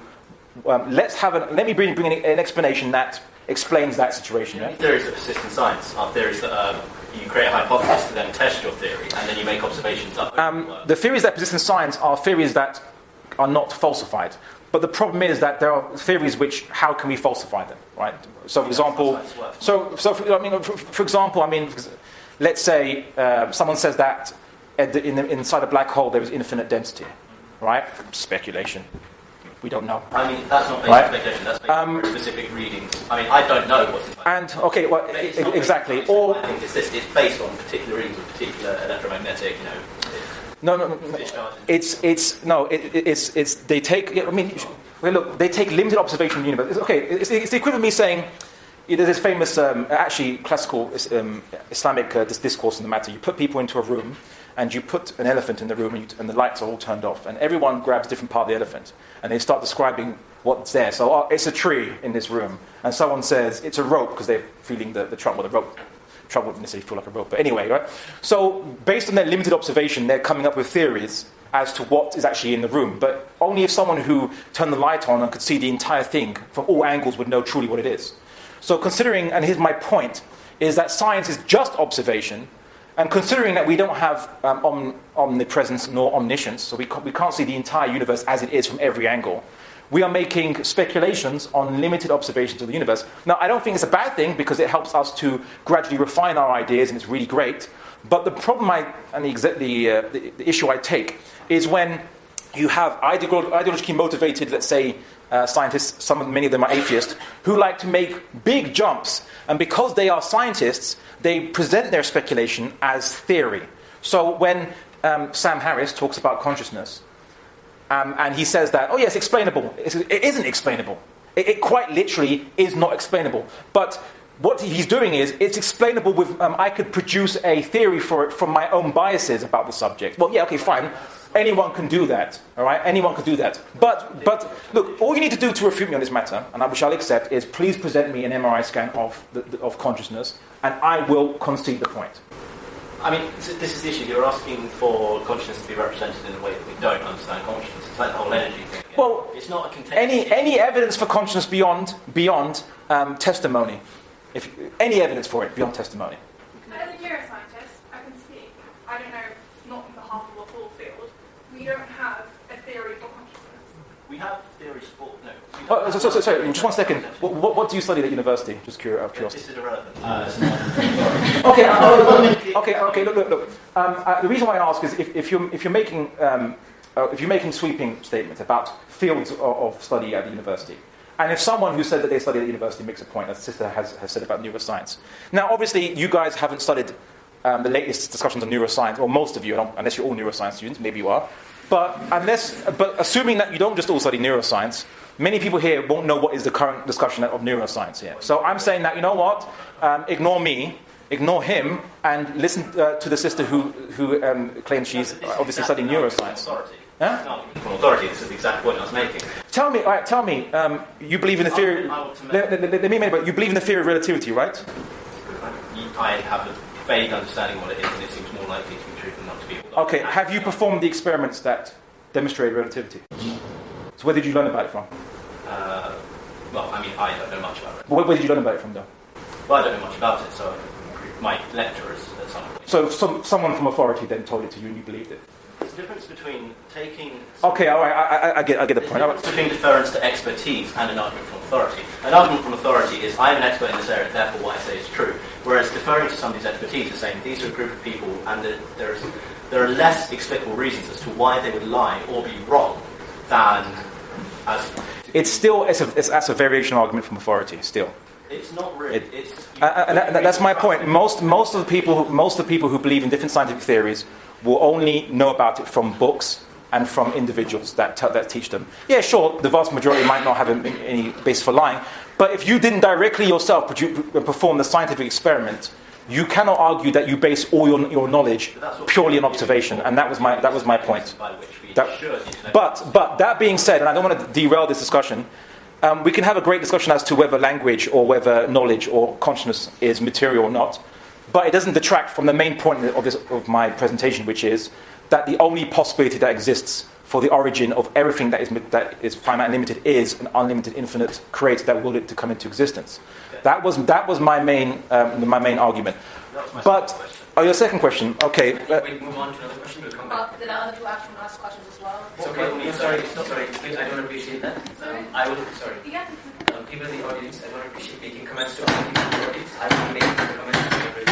Let me bring an explanation that explains that situation. Yeah? Theories that persist in science are theories that you create a hypothesis to then test your theory, and then you make observations up. The theories that persist in science are theories that are not falsified. But the problem is that there are theories which, how can we falsify them, right? So, for example, let's say someone says that inside a black hole there is infinite density, right? Speculation. We don't know. I mean, that's not based on speculation. That's based on specific readings. I mean, I don't know what's inside. And okay, well, exactly. Or I think it's based on particular readings of particular electromagnetic, No. It's they take. They take limited observation of the universe. It's the equivalent of me saying, there's this famous, actually classical Islamic discourse on the matter. You put people into a room, and you put an elephant in the room, and the lights are all turned off, and everyone grabs a different part of the elephant, and they start describing what's there. So, it's a tree in this room, and someone says it's a rope because they're feeling the trouble. The rope. Trouble wouldn't necessarily feel like a rope, but anyway, right? So, based on their limited observation, they're coming up with theories as to what is actually in the room. But only if someone who turned the light on and could see the entire thing from all angles would know truly what it is. So, considering, and here's my point, is that science is just observation, and considering that we don't have omnipresence nor omniscience, so we can't see the entire universe as it is from every angle. We are making speculations on limited observations of the universe. Now, I don't think it's a bad thing because it helps us to gradually refine our ideas, and it's really great. But the problem the issue I take is when you have ideologically motivated, let's say, scientists, many of them are atheists, who like to make big jumps. And because they are scientists, they present their speculation as theory. So when Sam Harris talks about consciousness, and he says that, it's explainable. It isn't explainable. It quite literally is not explainable. But what he's doing is, it's explainable with, I could produce a theory for it from my own biases about the subject. Well, fine. Anyone can do that, all right? Anyone can do that. But look, all you need to do to refute me on this matter, and which I'll accept, is please present me an MRI scan of consciousness, and I will concede the point. I mean, this is the issue. You're asking for consciousness to be represented in a way that we don't understand consciousness. It's like the whole energy thing. Well, it's not a container. Any evidence for consciousness beyond testimony? If any evidence for it beyond testimony? As a neuroscientist, I can speak. I don't know, not on behalf of the full field. We don't have a theory for consciousness. We have theories for Sorry, just one second. What do you study at university? Just out of curiosity. This is irrelevant. Okay. Look. The reason why I ask is if you're making sweeping statements about fields of study at the university, and if someone who said that they studied at the university makes a point, as Sister has said about neuroscience. Now, obviously, you guys haven't studied the latest discussions on neuroscience, or most of you, unless you're all neuroscience students, maybe you are. But assuming that you don't just all study neuroscience, Many people here won't know what is the current discussion of neuroscience here. So I'm saying that, you know what, ignore me, ignore him, and listen to the sister who claims she's obviously studying neuroscience. Huh? From authority, this is the exact point I was making. Tell me, you believe in the theory... You believe in the theory of relativity, right? I have a vague understanding of what it is, and it seems more likely to be true than not to be. Okay, have you performed the experiments that demonstrate relativity? So where did you learn about it from? Well, I mean, I don't know much about it. Where did you learn about it from, though? Well, I don't know much about it, so my lecturers at some point. So someone from authority then told it to you and you believed it? There's a difference between taking... Okay, all right, I get the point. There's a difference between deference to expertise and an argument from authority. An argument from authority is, I'm an expert in this area, therefore what I say is true. Whereas deferring to somebody's expertise is saying, these are a group of people, and there are less explicable reasons as to why they would lie or be wrong than... It's that's a variation argument from authority, still. It's not really. That's my point. Most of the people who believe in different scientific theories will only know about it from books and from individuals that teach them. Yeah, sure, the vast majority might not have any basis for lying, but if you didn't directly yourself perform the scientific experiment, you cannot argue that you base all your knowledge purely on observation, and that was my point. But that being said, and I don't want to derail this discussion, we can have a great discussion as to whether language or whether knowledge or consciousness is material or not. But it doesn't detract from the main point of my presentation, which is that the only possibility that exists for the origin of everything that is finite and limited is an unlimited, infinite creator that willed it to come into existence. That was my main argument. But your second question, okay. We move on to another question. We'll come back. Did other people actually ask questions as well? It's okay. Sorry. Please, I don't appreciate that. I will. Sorry. Yeah. People in the audience, I don't appreciate making comments to other people in the audience. I will make comments to everybody.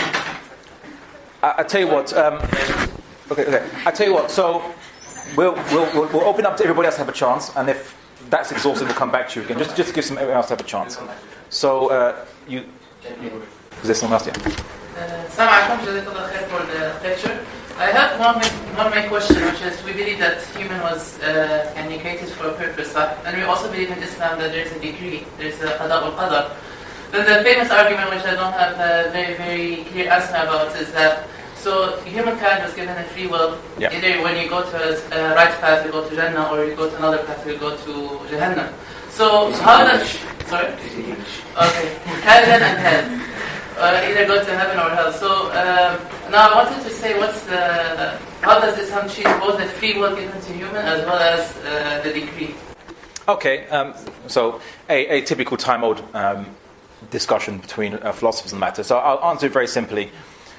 I tell you what. Okay. I tell you what. So we'll open up to everybody else to have a chance, and if that's exhausted, we'll come back to you again. Just to give everyone else to have a chance. So is there someone else? Yeah. Assalamu alaikum, jazakallah khair for the lecture. I have one main question, which is we believe that human was created for a purpose, and we also believe in Islam that there is a decree, there is a qada wal qadar. Then the famous argument, which I don't have a very, very clear answer about, is that so humankind was given a free will. Yeah. Either when you go to a right path, you go to Jannah, or you go to another path, you go to Jahannam. So how does... Sorry? Okay. Heaven and hell. Either go to heaven or hell. So now I wanted to say, how does Islam treat both the free will given to human as well as the decree? Okay, so a typical time-old discussion between philosophers on the matter. So I'll answer it very simply.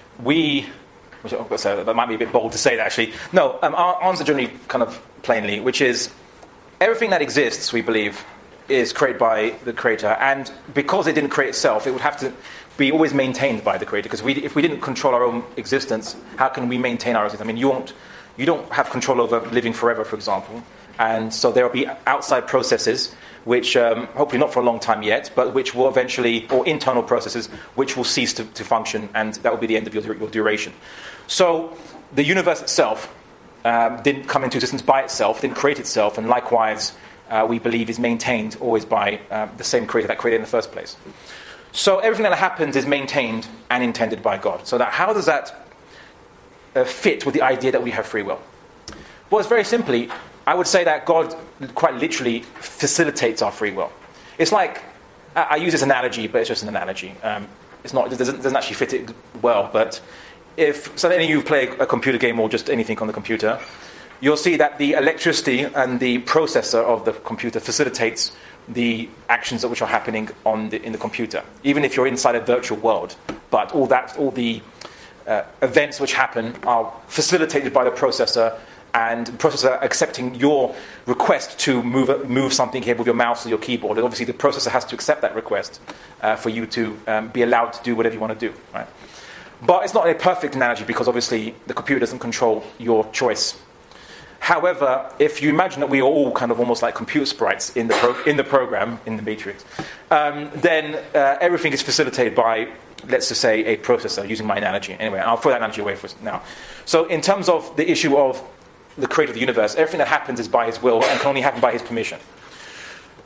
That might be a bit bold to say that actually. No, I'll answer generally kind of plainly, which is everything that exists, we believe, is created by the Creator, and because it didn't create itself, it would have to be always maintained by the Creator. Because if we didn't control our own existence, how can we maintain our existence? I mean, you don't have control over living forever, for example, and so there will be outside processes which, hopefully not for a long time yet, but which will eventually, or internal processes, which will cease to function, and that will be the end of your duration. So the universe itself didn't come into existence by itself, didn't create itself, and likewise, we believe is maintained always by the same Creator that created it in the first place. So everything that happens is maintained and intended by God. So that how does that fit with the idea that we have free will? Well, it's very simply, I would say that God quite literally facilitates our free will. It's like, I use this analogy, but it's just an analogy. It doesn't actually fit it well, but if any of you play a computer game or just anything on the computer, you'll see that the electricity and the processor of the computer facilitates the actions which are happening in the computer, even if you're inside a virtual world. But all the events which happen are facilitated by the processor, and the processor accepting your request to move something here with your mouse or your keyboard. And obviously the processor has to accept that request for you to be allowed to do whatever you want to do. Right? But it's not a perfect analogy because obviously the computer doesn't control your choice. However, if you imagine that we are all kind of almost like computer sprites in the program, in the matrix, then everything is facilitated by, let's just say, a processor, using my analogy. Anyway, I'll throw that analogy away for now. So in terms of the issue of the creator of the universe, everything that happens is by his will and can only happen by his permission.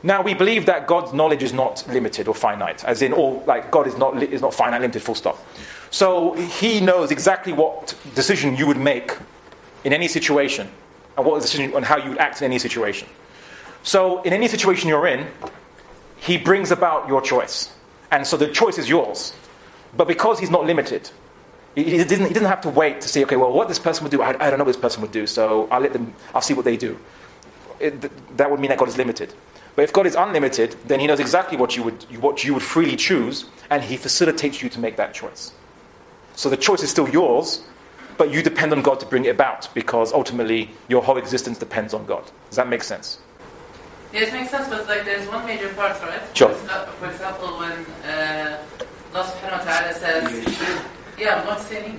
Now, we believe that God's knowledge is not limited or finite, as in all, like God is not finite, limited, full stop. So he knows exactly what decision you would make in any situation, and what decision and how you would act in any situation. So in any situation you're in, he brings about your choice, and so the choice is yours. But because he's not limited, he doesn't have to wait to see, okay, well, what this person would do, I don't know what this person would do, so I'll see what they do. That would mean that God is limited. But if God is unlimited, then he knows exactly what you would freely choose, and he facilitates you to make that choice. So the choice is still yours, but you depend on God to bring it about, because ultimately your whole existence depends on God. Does that make sense? Yes, it makes sense, but like there's one major part, right? Sure. For example, when Allah subhanahu wa ta'ala says, yeah, I'm not saying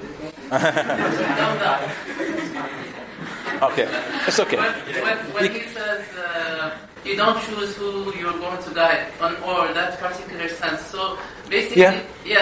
Okay, it's okay. When he says you don't choose who you're going to guide on, or that particular sense. So basically,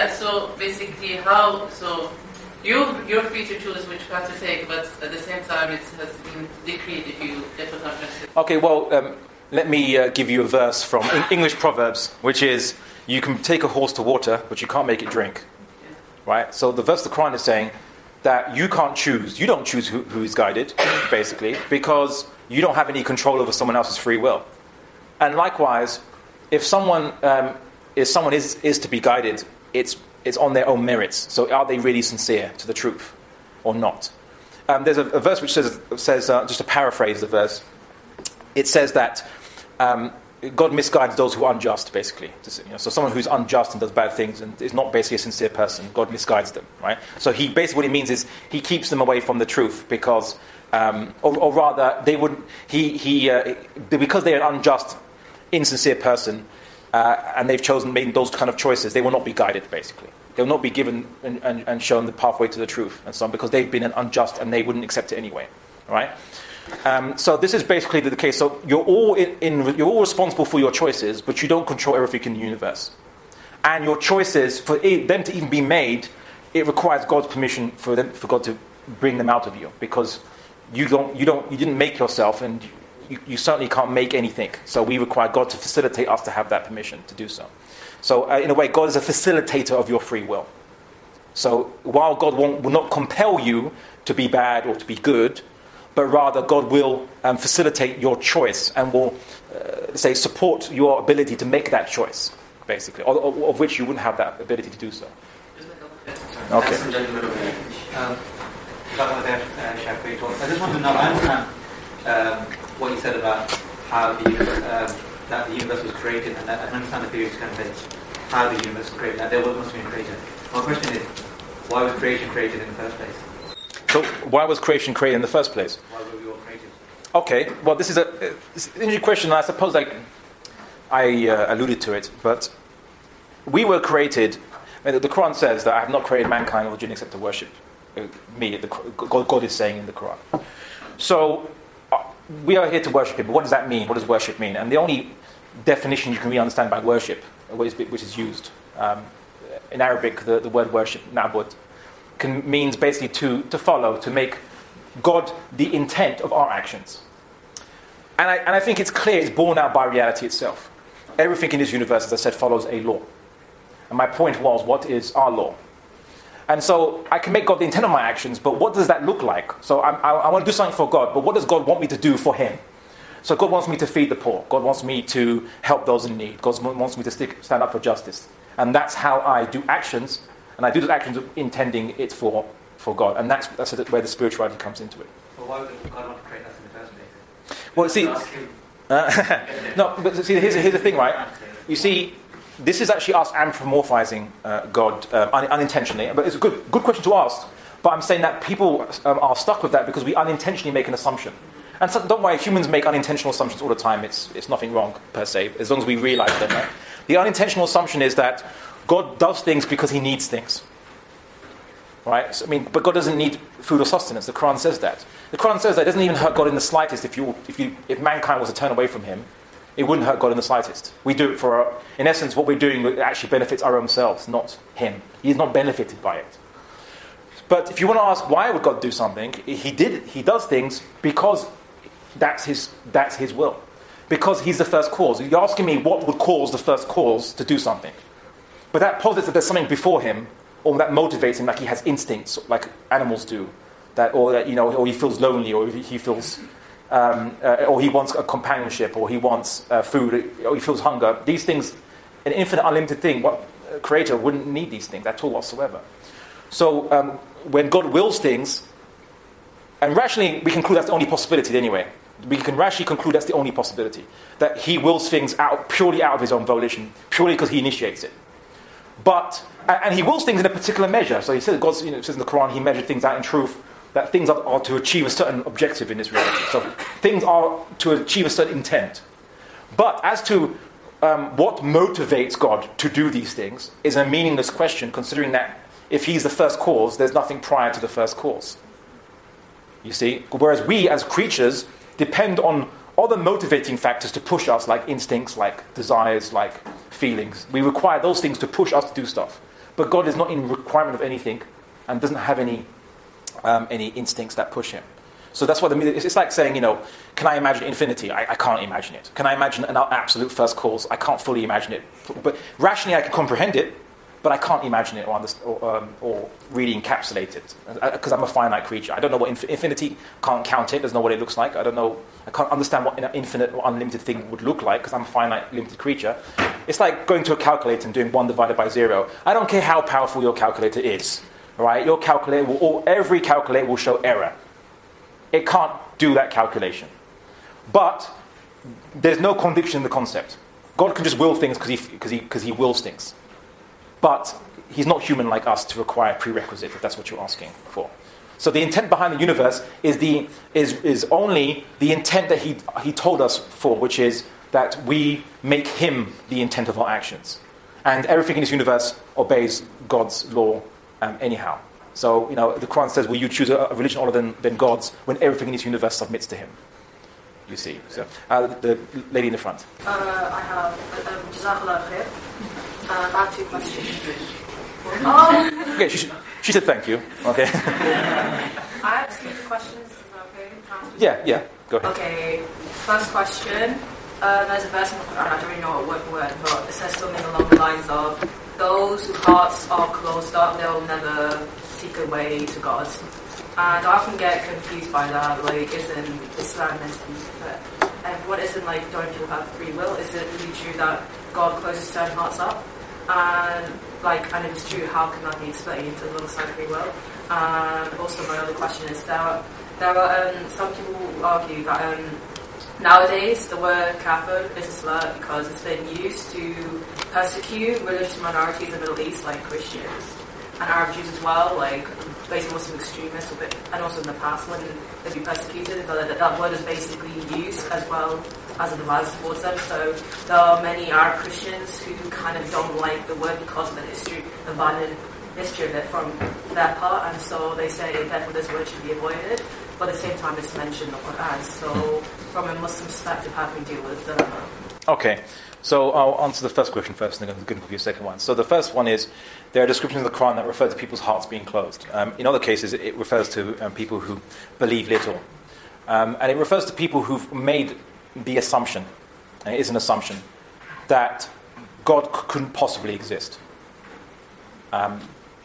you're free to choose which path to take, but at the same time, it has been decreed if you get what I'm trying to say. Okay, well, let me give you a verse from English Proverbs, which is, you can take a horse to water, but you can't make it drink. Right? So the verse of the Quran is saying that you can't choose. You don't choose who is guided, basically, because you don't have any control over someone else's free will. And likewise, if someone is to be guided, it's on their own merits. So are they really sincere to the truth or not? There's a verse which says just to paraphrase the verse, it says that God misguides those who are unjust, basically. So someone who's unjust and does bad things and is not basically a sincere person, God misguides them, right? So he basically, what it means is he keeps them away from the truth because, or rather, they wouldn't. Because they're an unjust, insincere person, and they've made those kind of choices, they will not be guided, basically. They will not be given and shown the pathway to the truth and so on, because they've been an unjust and they wouldn't accept it anyway, right? So this is basically the case. So you're all you're all responsible for your choices, but you don't control everything in the universe. And your choices, for them to even be made, it requires God's permission for God to bring them out of you, because you didn't make yourself, and you certainly can't make anything. So we require God to facilitate us to have that permission to do so. So in a way, God is a facilitator of your free will. So while God will not compel you to be bad or to be good, but rather God will facilitate your choice and will, support your ability to make that choice, basically, of which you wouldn't have that ability to do so. Okay. I just want to know, I understand what you said about how that the universe was created, and I understand the theory is kind of how the universe was created, that there must have been a creator. My question is, why was creation created in the first place? So, why was creation created in the first place? Why were we all created? Okay, well, this is an interesting question. I suppose I alluded to it, but we were created. I mean, the Quran says that I have not created mankind or jinn except to worship me. God is saying in the Quran. So, we are here to worship Him. But what does that mean? What does worship mean? And the only definition you can really understand by worship, which is used in Arabic, the word worship, na'bud, means basically to follow, to make God the intent of our actions. And I think it's clear, it's borne out by reality itself. Everything in this universe, as I said, follows a law. And my point was, what is our law? And so I can make God the intent of my actions, but what does that look like? So I want to do something for God, but what does God want me to do for Him? So God wants me to feed the poor. God wants me to help those in need. God wants me to stand up for justice. And that's how I do actions. And I do those actions intending it for God. And that's where the spirituality comes into it. Well, why would God want to create us in the first place? Well, see... no, but see, here's the thing, right? You see, this is actually us anthropomorphizing God unintentionally. But it's a good question to ask. But I'm saying that people are stuck with that because we unintentionally make an assumption. And so, don't worry, humans make unintentional assumptions all the time. It's nothing wrong, per se, as long as we realize them. Right? The unintentional assumption is that God does things because He needs things, right? So, but God doesn't need food or sustenance. The Quran says that. The Quran says that it doesn't even hurt God in the slightest. If mankind was to turn away from Him, it wouldn't hurt God in the slightest. We do it in essence, what we're doing actually benefits our own selves, not Him. He's not benefited by it. But if you want to ask why would God do something, He does things because that's His will. because he's the first cause. You're asking me what would cause the first cause to do something. But that posits that there's something before him, or that motivates him, like he has instincts, like animals do, or he feels lonely, or he feels, or he wants a companionship, or he wants food, or he feels hunger. These things, an infinite, unlimited thing, Creator wouldn't need these things at all whatsoever. So when God wills things, and rationally we conclude that's the only possibility anyway. We can rationally conclude that's the only possibility, that he wills things purely out of his own volition, purely because he initiates it. But and he wills things in a particular measure. So he says, God, it says in the Quran, he measured things out in truth, that things are to achieve a certain objective in this reality. So things are to achieve a certain intent. But as to what motivates God to do these things is a meaningless question, considering that if he's the first cause, there's nothing prior to the first cause. You see? Whereas we as creatures depend on other motivating factors to push us, like instincts, like desires, like feelings. We require those things to push us to do stuff. But God is not in requirement of anything and doesn't have any instincts that push him. So that's what it's like saying, can I imagine infinity? I can't imagine it. Can I imagine an absolute first cause? I can't fully imagine it. But rationally I can comprehend it, but I can't imagine it or really encapsulate it, because I'm a finite creature. I don't know what infinity, can't count it, doesn't know what it looks like. I can't understand what an infinite or unlimited thing would look like, because I'm a finite, limited creature. It's like going to a calculator and doing 1 divided by 0. I don't care how powerful your calculator is, right? Your calculator every calculator will show error. It can't do that calculation. But there's no conviction in the concept. God can just will things because he wills things. But he's not human like us to require prerequisite, if that's what you're asking for. So the intent behind the universe is only the intent that he told us for, which is that we make him the intent of our actions. And everything in this universe obeys God's law anyhow. So, the Quran says, will you choose a religion other than God's when everything in this universe submits to him? You see. So, the lady in the front. I have Jazakallah khair. I have 2 questions. Okay, she said thank you. Okay. I have 2 questions. Is that okay? Yeah. Go ahead. Okay. First question. There's a verse in the Quran, I don't really know it word for word, but it says something along the lines of, those whose hearts are closed up, they'll never seek a way to God. And I often get confused by that, isn't Islam meant to be fair? And what isn't, don't people have free will? Is it really true that God closes certain hearts up? And if it's true, how can that be explained alongside free will? And also my other question is, there are some people who argue that nowadays the word kafir is a slur because it's been used to persecute religious minorities in the Middle East, like Christians and Arab Jews as well, basically Muslim extremists, and also in the past when they'd be persecuted, that word is basically used as well as a device towards them. So there are many Arab Christians who kind of don't like the word because of the violent history of it from their part, and so they say therefore this word should be avoided. But at the same time, it's mentioned in the Quran. So from a Muslim perspective, how can we deal with that? Okay. So I'll answer the first question first, and then I'm going to give you a second one. So the first one is, there are descriptions in the Quran that refer to people's hearts being closed. In other cases, it refers to people who believe little. And it refers to people who've made the assumption, and it is an assumption, that God couldn't possibly exist. And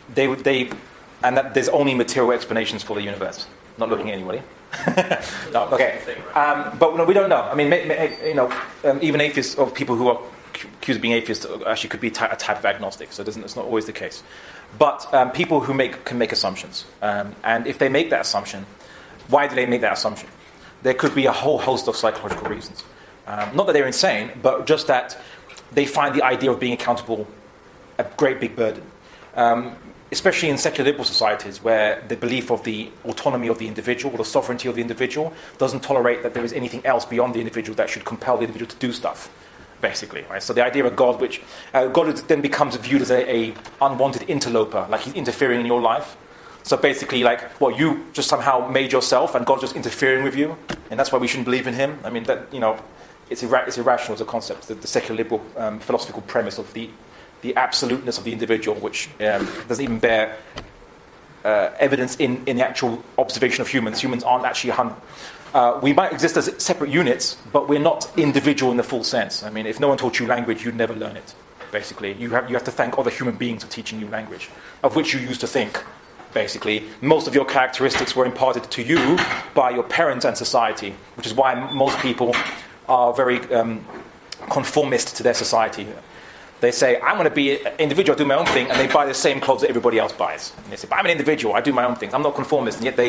that there's only material explanations for the universe. Not looking at anybody. No, okay. But we don't know. I mean, even atheists, or people who are accused of being atheists, actually could be a type of agnostic. So it's not always the case. But people who can make assumptions, and if they make that assumption, why do they make that assumption? There could be a whole host of psychological reasons. Not that they're insane, but just that they find the idea of being accountable a great big burden. Especially in secular liberal societies where the belief of the autonomy of the individual, or the sovereignty of the individual, doesn't tolerate that there is anything else beyond the individual that should compel the individual to do stuff, basically. Right? So the idea of God, which God then becomes viewed as a unwanted interloper, like he's interfering in your life. So basically, you just somehow made yourself, and God's just interfering with you, and that's why we shouldn't believe in him. I mean, it's irrational as a concept. The secular liberal philosophical premise of the absoluteness of the individual, which doesn't even bear evidence in the actual observation of humans. Humans aren't actually we might exist as separate units, but we're not individual in the full sense. I mean, if no one taught you language, you'd never learn it, basically. You have to thank other human beings for teaching you language, of which you used to think, basically. Most of your characteristics were imparted to you by your parents and society, which is why most people are very conformist to their society. They say, I'm going to be an individual, do my own thing, and they buy the same clothes that everybody else buys. And they say, but I'm an individual, I do my own things, I'm not conformist. And yet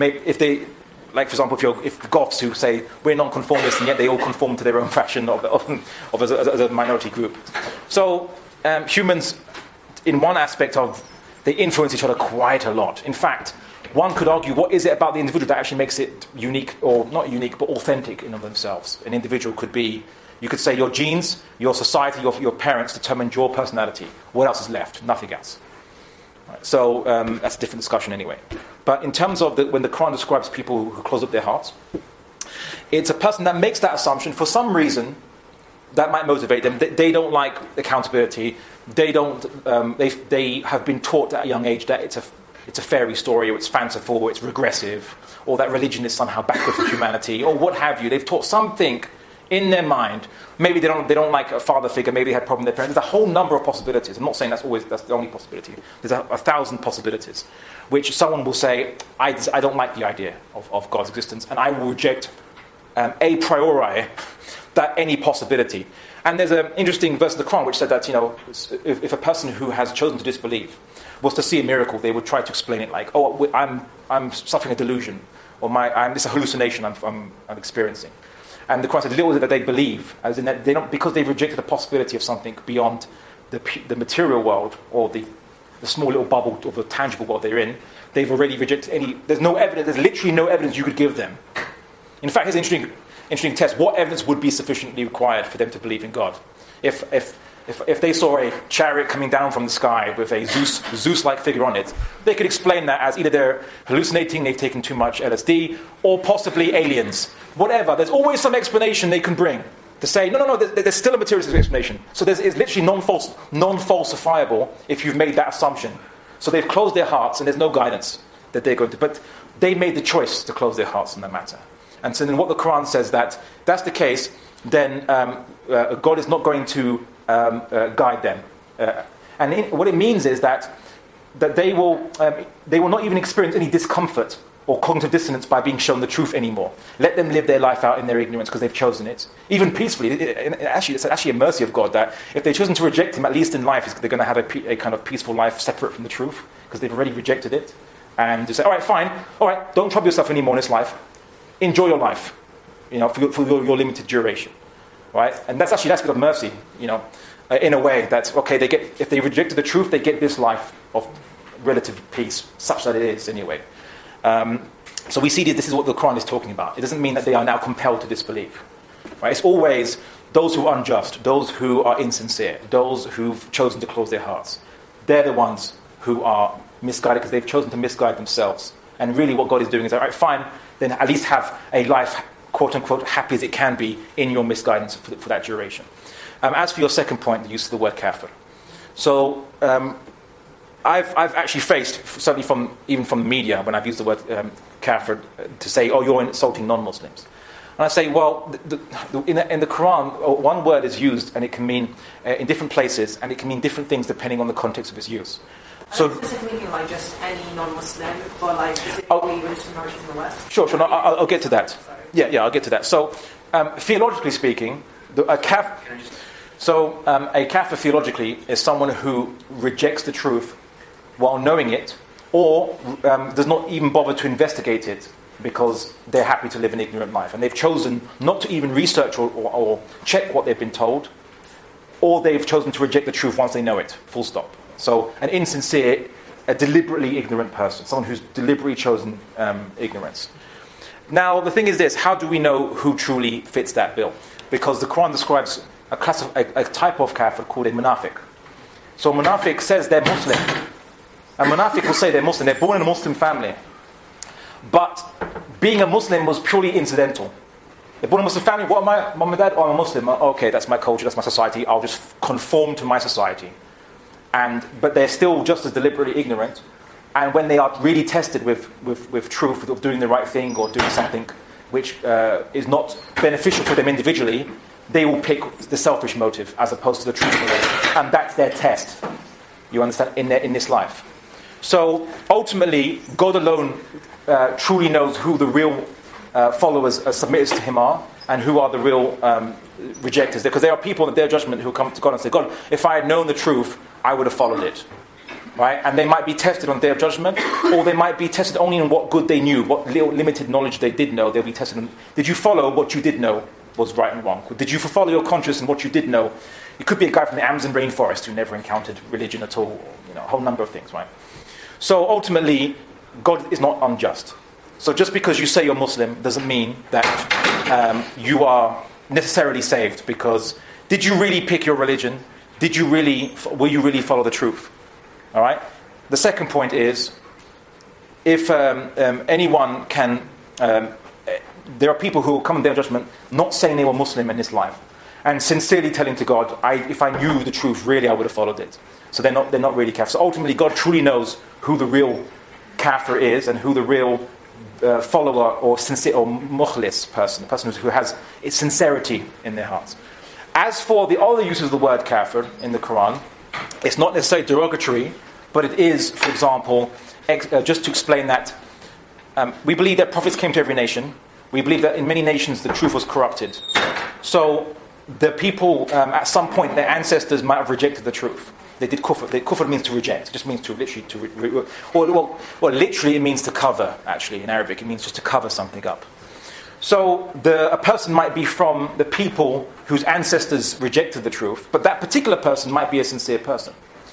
like for example, if Goths who say, we're non-conformists, and yet they all conform to their own fashion as a minority group. So humans, in one aspect they influence each other quite a lot. In fact, one could argue, what is it about the individual that actually makes it unique, or not unique, but authentic in of themselves? An individual could be, you could say your genes, your society, your parents determined your personality. What else is left? Nothing else. Right. So that's a different discussion anyway. But in terms of when the Quran describes people who close up their hearts, it's a person that makes that assumption for some reason that might motivate them. They don't like accountability. They don't. They have been taught at a young age that it's a fairy story, or it's fanciful, or it's regressive, or that religion is somehow backward for humanity, or what have you. They've taught something in their mind. Maybe they don't like a father figure. Maybe they had a problem with their parents. There's a whole number of possibilities. I'm not saying that's the only possibility. There's a thousand possibilities, which someone will say, I don't like the idea of God's existence, and I will reject a priori that any possibility. And there's an interesting verse in the Quran which said that, if a person who has chosen to disbelieve was to see a miracle, they would try to explain it like, oh, I'm suffering a delusion, or it's a hallucination I'm experiencing. And the Quran said, little is it that they believe, as in that they don't, because they've rejected the possibility of something beyond the material world, or the small little bubble of the tangible world they're in. They've already rejected there's no evidence, there's literally no evidence you could give them. In fact, here's an interesting test. What evidence would be sufficiently required for them to believe in God? If they saw a chariot coming down from the sky with a Zeus-like figure on it, they could explain that as either they're hallucinating, they've taken too much LSD, or possibly aliens. Whatever. There's always some explanation they can bring to say, no, there's still a materialistic explanation. So it's literally non-falsifiable if you've made that assumption. So they've closed their hearts, and there's no guidance that they're going to. But they made the choice to close their hearts on that matter. And so then what the Quran says, that's the case, then God is not going to guide them. What it means is that they will not even experience any discomfort or cognitive dissonance by being shown the truth anymore. Let them live their life out in their ignorance because they've chosen it. Even peacefully. It's actually a mercy of God that if they've chosen to reject Him, at least in life, they're going to have a kind of peaceful life separate from the truth because they've already rejected it. And they say, all right, fine. All right, don't trouble yourself anymore in this life. Enjoy your life, for your limited duration. Right? And that's a bit of mercy, in a way that, okay, if they rejected the truth, they get this life of relative peace, such that it is anyway. So we see this is what the Quran is talking about. It doesn't mean that they are now compelled to disbelieve. Right? It's always those who are unjust, those who are insincere, those who've chosen to close their hearts. They're the ones who are misguided because they've chosen to misguide themselves. And really what God is doing is, all right, fine, then at least have a life, quote-unquote, happy as it can be in your misguidance for that duration. As for your second point, the use of the word kafir. So I've actually faced, certainly even from the media, when I've used the word kafir, to say, oh, you're insulting non-Muslims. And I say, well, in the Quran, one word is used, and it can mean, in different places, and it can mean different things depending on the context of its use. So specifically mean like just any non-Muslim, or like specifically religious minorities in the West? Sure. No, I'll get to that. Yeah, I'll get to that. So, theologically speaking, a kafir theologically is someone who rejects the truth while knowing it, or does not even bother to investigate it because they're happy to live an ignorant life. And they've chosen not to even research or check what they've been told, or they've chosen to reject the truth once they know it, full stop. So an insincere, a deliberately ignorant person, someone who's deliberately chosen ignorance. Now, the thing is this, how do we know who truly fits that bill? Because the Quran describes a type of kafir called a munafiq. So a munafiq says they're Muslim. A munafiq will say they're Muslim, they're born in a Muslim family. But being a Muslim was purely incidental. They're born in a Muslim family, what am I, mum and dad? Oh, I'm a Muslim. Okay, that's my culture, that's my society, I'll just conform to my society. But they're still just as deliberately ignorant. And when they are really tested with truth, of doing the right thing or doing something which is not beneficial for them individually, they will pick the selfish motive as opposed to the truthful motive. And that's their test, you understand, in this life. So ultimately, God alone truly knows who the real followers submitters to him are, and who are the real rejectors. Because there are people in their judgment who come to God and say, God, if I had known the truth, I would have followed it. Right? And they might be tested on their judgment, or they might be tested only on what good they knew, what little limited knowledge they did know. They'll be tested on, did you follow what you did know was right and wrong? Did you follow your conscience and what you did know? It could be a guy from the Amazon rainforest who never encountered religion at all, a whole number of things, right? So ultimately, God is not unjust. So just because you say you're Muslim doesn't mean that you are necessarily saved, because did you really pick your religion? Will you really follow the truth? All right. The second point is, if anyone can, there are people who will come in their judgment not saying they were Muslim in this life, and sincerely telling to God, if I knew the truth, really I would have followed it. So they're not really kafir. So ultimately, God truly knows who the real kafir is and who the real follower or sincere or mukhlis person, the person who has its sincerity in their hearts. As for the other uses of the word kafir in the Quran, it's not necessarily derogatory, but it is, for example, just to explain that we believe that prophets came to every nation. We believe that in many nations the truth was corrupted. So the people, at some point, their ancestors might have rejected the truth. They did kufr. Kufr means to reject. It just means to literally literally it means to cover. Actually, in Arabic, it means just to cover something up. So a person might be from the people whose ancestors rejected the truth, but that particular person might be a sincere person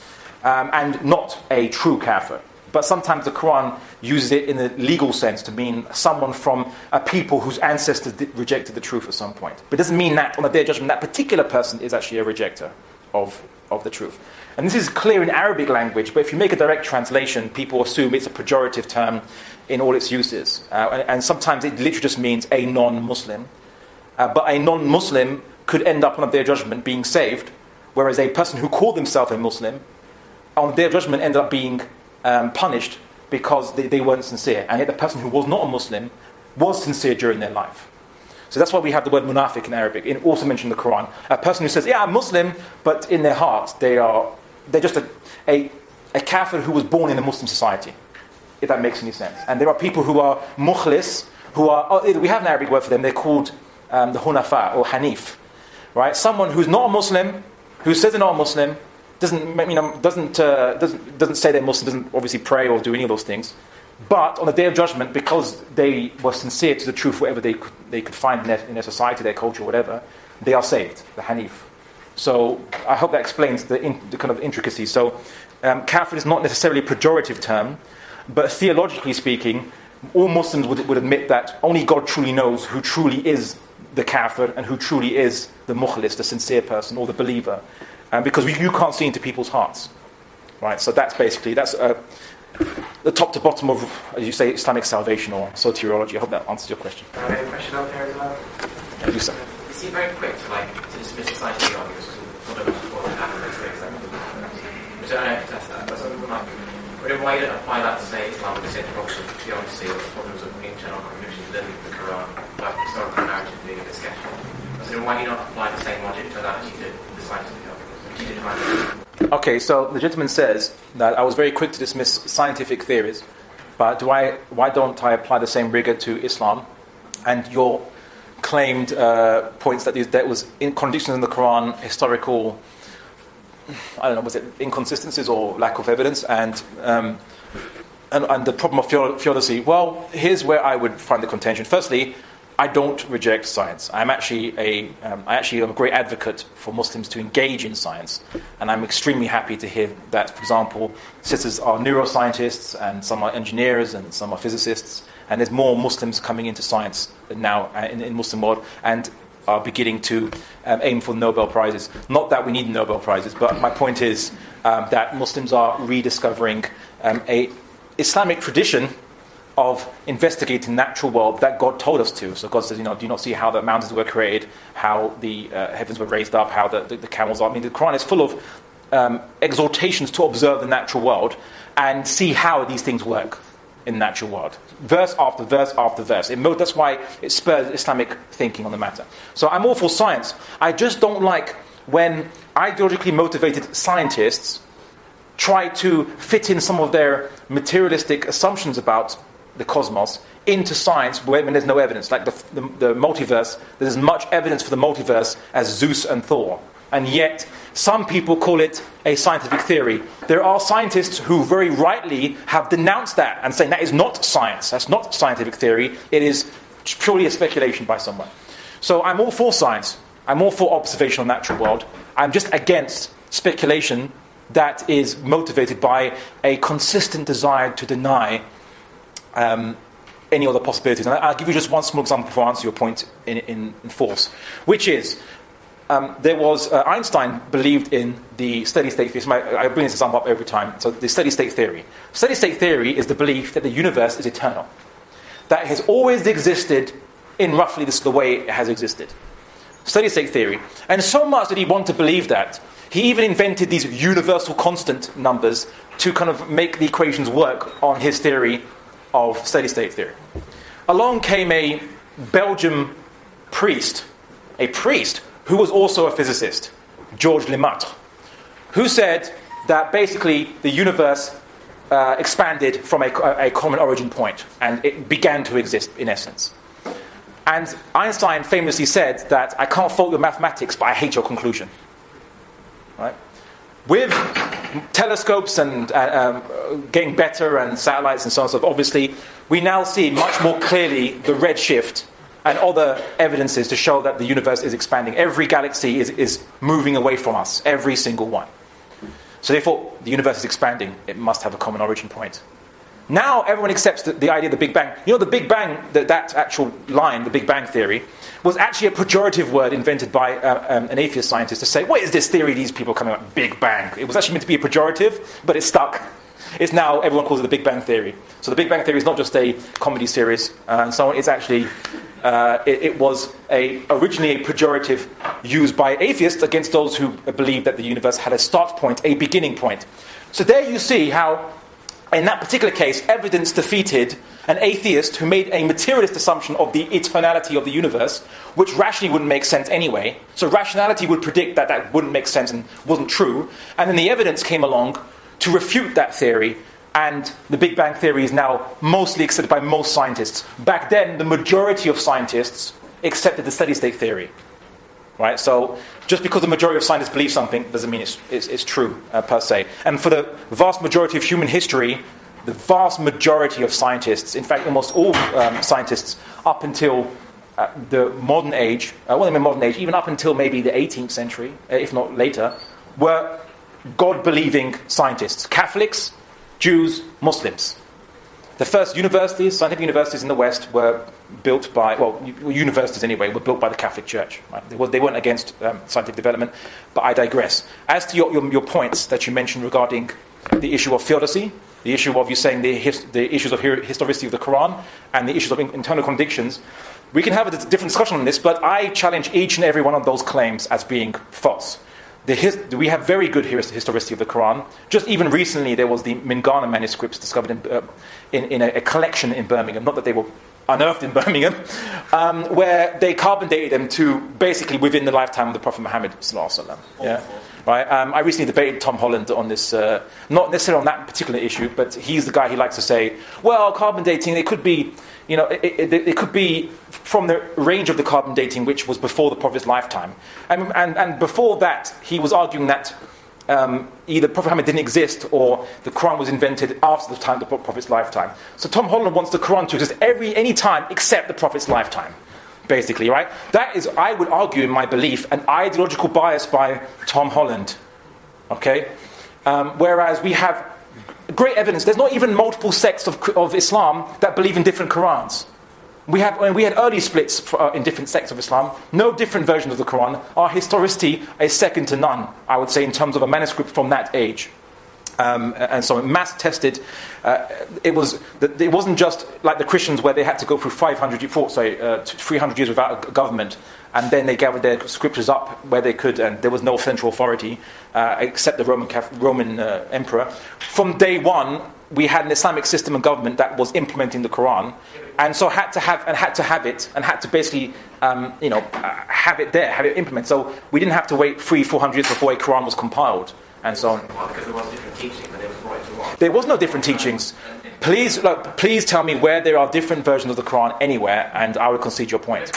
and not a true kafir. But sometimes the Quran uses it in a legal sense to mean someone from a people whose ancestors rejected the truth at some point. But it doesn't mean that on the Day of Judgment that particular person is actually a rejecter of the truth. And this is clear in Arabic language, but if you make a direct translation, people assume it's a pejorative term in all its uses. And sometimes it literally just means a non-Muslim. But a non-Muslim could end up on the Day of Judgment being saved, whereas a person who called himself a Muslim, on the Day of Judgment ended up being punished because they weren't sincere. And yet the person who was not a Muslim was sincere during their life. So that's why we have the word munafiq in Arabic. It also mentioned in the Quran. A person who says, yeah, I'm Muslim, but in their heart they're just a kafir who was born in a Muslim society, if that makes any sense. And there are people who are mukhlis, we have an Arabic word for them, they're called the hunafa or hanif. Right? Someone who's not a Muslim, who says they're not a Muslim, doesn't say they're Muslim, doesn't obviously pray or do any of those things. But on the Day of Judgment, because they were sincere to the truth, whatever they could find in their society, their culture, whatever, they are saved, the Hanif. So I hope that explains the kind of intricacies. So kafir is not necessarily a pejorative term, but theologically speaking, all Muslims would admit that only God truly knows who truly is the kafir and who truly is the mukhlis, the sincere person, or the believer. Because you can't see into people's hearts. Right? So that's the top to bottom of, as you say, Islamic salvation or soteriology. I hope that answers your question. I have a question out there as well. Yeah, you, sir. You seem very quick to dismiss scientific arguments because of what happened, for example. Which I don't have to test that, but something like, why you don't apply that to say Islam with the same problems of theodicy or the problems of internal contradiction within the Quran, like historical narrative being a bit sketchy. So why do you not apply the same logic to that as you did with the scientific arguments? Okay, so the gentleman says that I was very quick to dismiss scientific theories, but why don't I apply the same rigor to Islam? And your claimed points that there was contradictions in the Quran, historical, I don't know, was it inconsistencies or lack of evidence, and the problem of theodicy? Well, here's where I would find the contention. Firstly, I don't reject science. I'm actually a great advocate for Muslims to engage in science, and I'm extremely happy to hear that, for example, sisters are neuroscientists, and some are engineers, and some are physicists, and there's more Muslims coming into science now in Muslim world, and are beginning to aim for Nobel Prizes. Not that we need Nobel Prizes, but my point is that Muslims are rediscovering a Islamic tradition of investigating natural world that God told us to. So God says, do you not see how the mountains were created, how the heavens were raised up, how the camels are? I mean, the Quran is full of exhortations to observe the natural world and see how these things work. in the natural world. Verse after verse after verse. That's why it spurs Islamic thinking on the matter. So I'm all for science. I just don't like when ideologically motivated scientists try to fit in some of their materialistic assumptions about the cosmos into science when there's no evidence. Like the multiverse, there's as much evidence for the multiverse as Zeus and Thor. And yet, some people call it a scientific theory. There are scientists who very rightly have denounced that and saying that is not science. That's not scientific theory. It is purely a speculation by someone. So I'm all for science. I'm all for observation of the natural world. I'm just against speculation that is motivated by a consistent desire to deny any other possibilities. And I'll give you just one small example before I answer your point in force, which is there was Einstein believed in the steady-state theory. I bring this example up every time. So the steady-state theory. Steady-state theory is the belief that the universe is eternal, that it has always existed in roughly the way it has existed. Steady-state theory. And so much did he want to believe that, he even invented these universal constant numbers to kind of make the equations work on his theory of steady-state theory. Along came a Belgian priest, who was also a physicist, Georges Lemaitre, who said that basically the universe expanded from a common origin point, and it began to exist in essence. And Einstein famously said that, I can't fault your mathematics, but I hate your conclusion. Right? With telescopes and getting better and satellites and so on, so obviously we now see much more clearly the redshift and other evidences to show that the universe is expanding. Every galaxy is moving away from us, every single one. So therefore, the universe is expanding. It must have a common origin point. Now everyone accepts the idea of the Big Bang. You know, the Big Bang, that actual line, the Big Bang theory, was actually a pejorative word invented by an atheist scientist to say, what is this theory these people are coming up with, Big Bang? It was actually meant to be a pejorative, but it stuck. It's now, everyone calls it the Big Bang theory. So the Big Bang theory is not just a comedy series and so on. It's actually, it was originally a pejorative used by atheists against those who believed that the universe had a start point, a beginning point. So there you see how, in that particular case, evidence defeated an atheist who made a materialist assumption of the eternality of the universe, which rationally wouldn't make sense anyway. So rationality would predict that that wouldn't make sense and wasn't true. And then the evidence came along to refute that theory, and the Big Bang theory is now mostly accepted by most scientists. Back then, the majority of scientists accepted the steady-state theory. Right? So just because the majority of scientists believe something doesn't mean it's true per se. And for the vast majority of human history, the vast majority of scientists, in fact almost all scientists up until the modern age, even up until maybe the 18th century, if not later, were God-believing scientists. Catholics, Jews, Muslims. The first universities, scientific universities in the West were built by, universities anyway, were built by the Catholic Church. Right? They weren't against scientific development, but I digress. As to your points that you mentioned regarding the issue of theodicy, the issue of you saying the issues of historicity of the Quran, and the issues of internal contradictions, we can have a different discussion on this, but I challenge each and every one of those claims as being false. We have very good historicity of the Quran. Just even recently, there was the Mingana manuscripts discovered in a collection in Birmingham. Not that they were unearthed in Birmingham, where they carbon dated them to basically within the lifetime of the Prophet Muhammad sallallahu alaihi wasallam. Yeah, right. I recently debated Tom Holland on this, not necessarily on that particular issue, but he's the guy who likes to say, well, carbon dating, it could be. It could be from the range of the carbon dating which was before the Prophet's lifetime. And before that, he was arguing that either Prophet Muhammad didn't exist or the Quran was invented after the time of the Prophet's lifetime. So Tom Holland wants the Quran to exist any time except the Prophet's lifetime, basically, right? That is, I would argue in my belief, an ideological bias by Tom Holland. Okay? Whereas we have great evidence. There's not even multiple sects of Islam that believe in different Qurans. We had early splits in different sects of Islam, no different versions of the Quran. Our historicity is second to none, I would say, in terms of a manuscript from that age. And so mass tested. It wasn't just like the Christians where they had to go through 300 years without a government, and then they gathered their scriptures up where they could, and there was no central authority except the Roman emperor. From day one, we had an Islamic system and government that was implementing the Quran, and so had to have it, and had to basically, have it there, have it implemented. So we didn't have to wait 300-400 years before a Quran was compiled, and so on. Because there was different teaching, but it was brought into one. There was no different teachings. Please tell me where there are different versions of the Quran anywhere, and I will concede your point.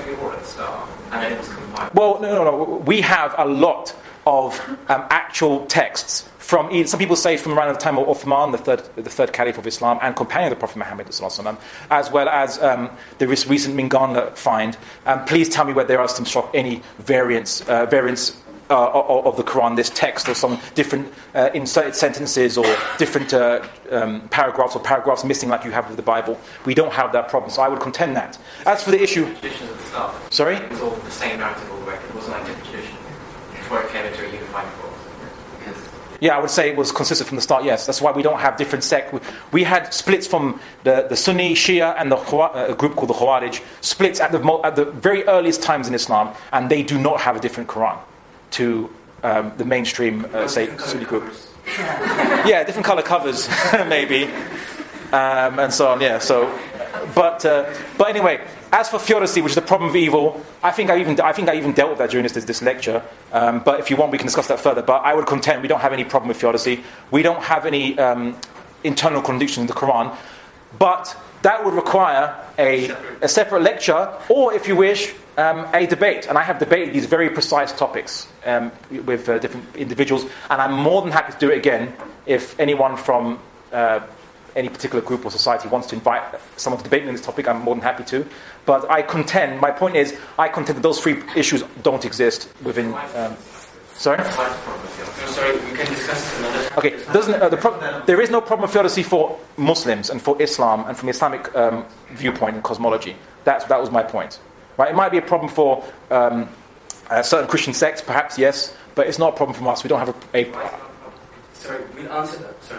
Well, no. We have a lot of actual texts from, some people say from around the time of Uthman, the third caliph of Islam, and companion of the Prophet Muhammad, as well as the recent Mingana find. Please tell me where there are any variants of the Quran, this text, or some different inserted sentences, or different paragraphs missing, like you have with the Bible. We don't have that problem, so I would contend that. As for the issue, traditions at the start, sorry, it was all the same narrative all the way. It wasn't like different tradition before it came into a unified form. Yeah, I would say it was consistent from the start, yes. That's why we don't have different sects. We had splits from the Sunni, Shia, and a group called the Khawarij, splits at the very earliest times in Islam, and they do not have a different Quran to the mainstream, Sunni group. Yeah, different color covers, maybe, and so on. Yeah. So, but anyway, as for theodicy, which is the problem of evil, I think I even dealt with that during this lecture. But if you want, we can discuss that further. But I would contend we don't have any problem with theodicy. We don't have any internal contradictions in the Quran. But that would require a separate lecture, or, if you wish, a debate. And I have debated these very precise topics with different individuals, and I'm more than happy to do it again if anyone from any particular group or society wants to invite someone to debate me on this topic. I'm more than happy to. But my point is, I contend that those three issues don't exist within... Sorry? Sorry, we can discuss this another time. Okay, there is no problem of theodicy for Muslims and for Islam and from Islamic viewpoint and cosmology. That was my point. Right? It might be a problem for certain Christian sects, perhaps, yes, but it's not a problem from us. We don't have a Sorry, we'll answer that. Sorry.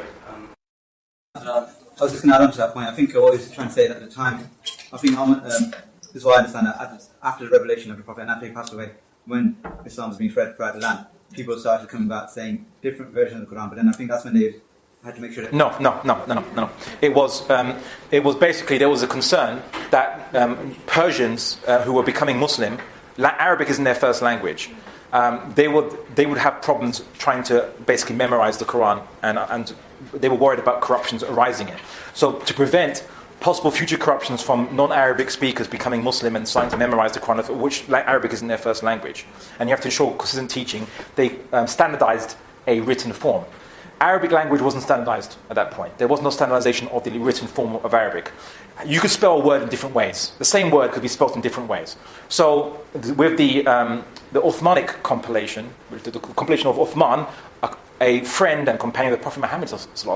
I was just going to add on to that point. I think what he was trying to say at the time, I think this is what I understand, that after the revelation of the Prophet and after he passed away, when Islam was being spread throughout the land, people started coming back saying different versions of the Quran, but then I think that's when they had to make sure that... No. It was basically, there was a concern that Persians who were becoming Muslim, Arabic isn't their first language, they would have problems trying to basically memorize the Quran, and they were worried about corruptions arising in it. So to prevent possible future corruptions from non-Arabic speakers becoming Muslim and starting to memorize the Quran, which Arabic isn't their first language, and you have to ensure consistent teaching, they standardized a written form. Arabic language wasn't standardized at that point. There was no standardization of the written form of Arabic. You could spell a word in different ways. The same word could be spelled in different ways. So with the Uthmanic compilation, the compilation of Uthman, a friend and companion of the Prophet Muhammad,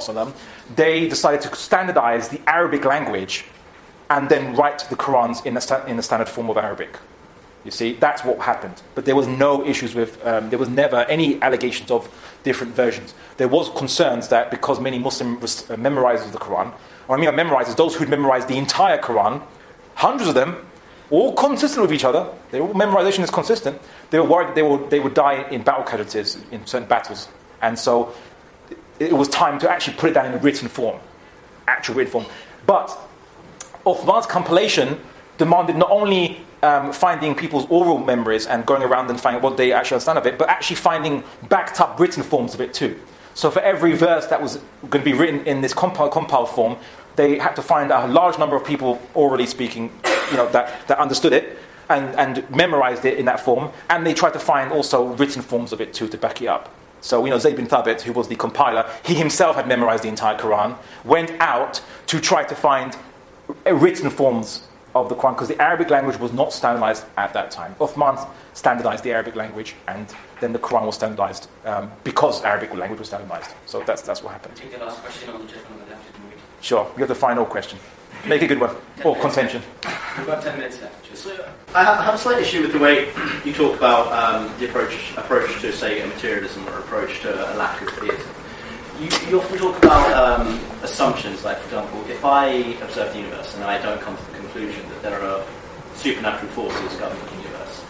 they decided to standardize the Arabic language and then write the Qurans in the standard form of Arabic. You see, that's what happened. But there was no issues with, there was never any allegations of different versions. There was concerns that because many Muslim memorizers the Quran, or memorizers, those who'd memorized the entire Quran, hundreds of them, all consistent with each other, memorization is consistent, they were worried that they would die in battle casualties in certain battles. And so it was time to actually put it down in a written form, actual written form. But Uthman's compilation demanded not only finding people's oral memories and going around and finding what they actually understand of it, but actually finding backed up written forms of it too. So for every verse that was going to be written in this compiled form, they had to find a large number of people orally speaking, that understood it and memorized it in that form, and they tried to find also written forms of it too to back it up. So, Zayd bin Thabit, who was the compiler, he himself had memorized the entire Quran, went out to try to find written forms of the Quran, because the Arabic language was not standardized at that time. Uthman standardized the Arabic language, and then the Quran was standardized because Arabic language was standardized. So that's what happened. Take the last question on the gentleman on the left. Sure, you have the final question. Make a good one. Or contention. We've got 10 minutes left. I have a slight issue with the way you talk about the approach to, say, a materialism or approach to a lack of theism. You often talk about assumptions, like, for example, if I observe the universe and I don't come to the conclusion that there are supernatural forces governing the universe,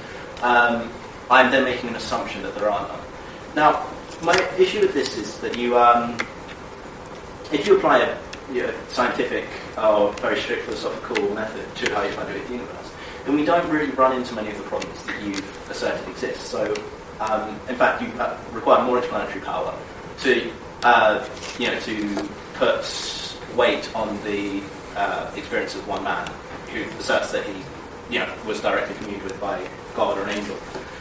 I'm then making an assumption that there are none. Now, my issue with this is that if you apply a scientific or very strict philosophical method to how you find the universe, then we don't really run into many of the problems that you've asserted exist. So, in fact, you require more explanatory power to put weight on the experience of one man who asserts that he, was directly communed with by God or an angel.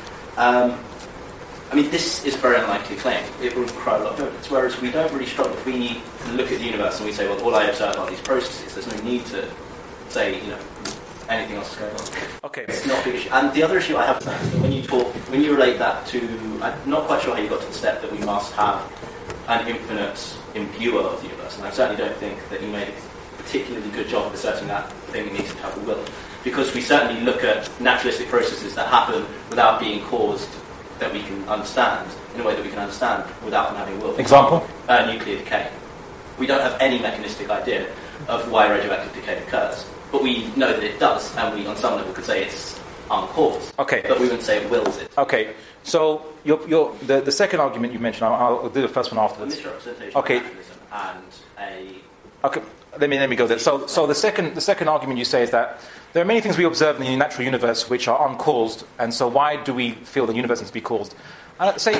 This is a very unlikely claim. It will require a lot of evidence, whereas we don't really struggle. If we look at the universe and we say, well, all I observe are these processes, there's no need to say, anything else is going on. Okay. It's not a big issue. And the other issue I have with that is that when you relate that to, I'm not quite sure how you got to the step that we must have an infinite imbuer of the universe, and I certainly don't think that you made a particularly good job of asserting that thing needs to have a will, because we certainly look at naturalistic processes that happen without being caused that we can understand, in a way that we can understand without them having a will. Example? Nuclear decay. We don't have any mechanistic idea of why radioactive decay occurs, but we know that it does, and we, on some level, could say it's uncaused. Okay. But we wouldn't say it wills it. Okay. So the second argument you mentioned, I'll do the first one afterwards. A misrepresentation okay. of naturalism and a... Okay. Let me go there. So the second argument you say is that there are many things we observe in the natural universe which are uncaused, and so why do we feel the universe needs to be caused? I say,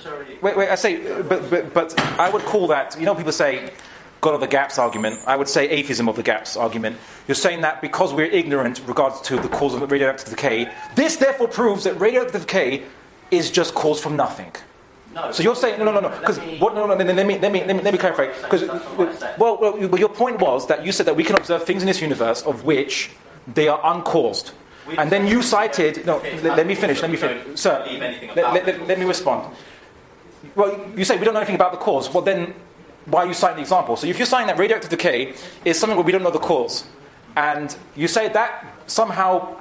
but I would call that, people say God of the gaps argument. I would say atheism of the gaps argument. You're saying that because we're ignorant regards to the cause of radioactive decay, this therefore proves that radioactive decay is just caused from nothing. No. So you're saying no. Because let me clarify. Because well, your point was that you said that we can observe things in this universe of which they are uncaused, and then you cited. No, let me finish. Sir, let me respond. Well, you say we don't know anything about the cause. Well, then why are you citing the example? So if you're saying that radioactive decay is something where we don't know the cause, and you say that somehow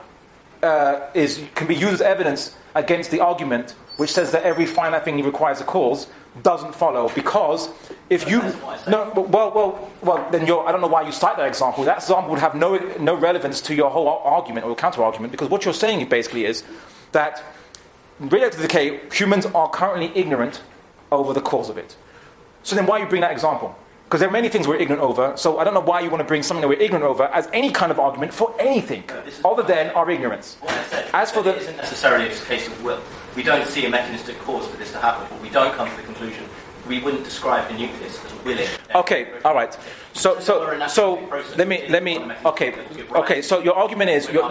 can be used as evidence against the argument which says that every finite thing requires a cause, doesn't follow, because if you then I don't know why you cite that example. That example would have no relevance to your whole argument or counter argument, because what you're saying basically is that radioactive decay, humans are currently ignorant over the cause of it. So then why you bring that example? Because there are many things we're ignorant over, so I don't know why you want to bring something that we're ignorant over as any kind of argument for anything other than our ignorance. What I said, as for it isn't necessarily a case of will. We don't see a mechanistic cause for this to happen, but we don't come to the conclusion. We wouldn't describe the nucleus as willing. Okay, all right. So let me. Okay. So your argument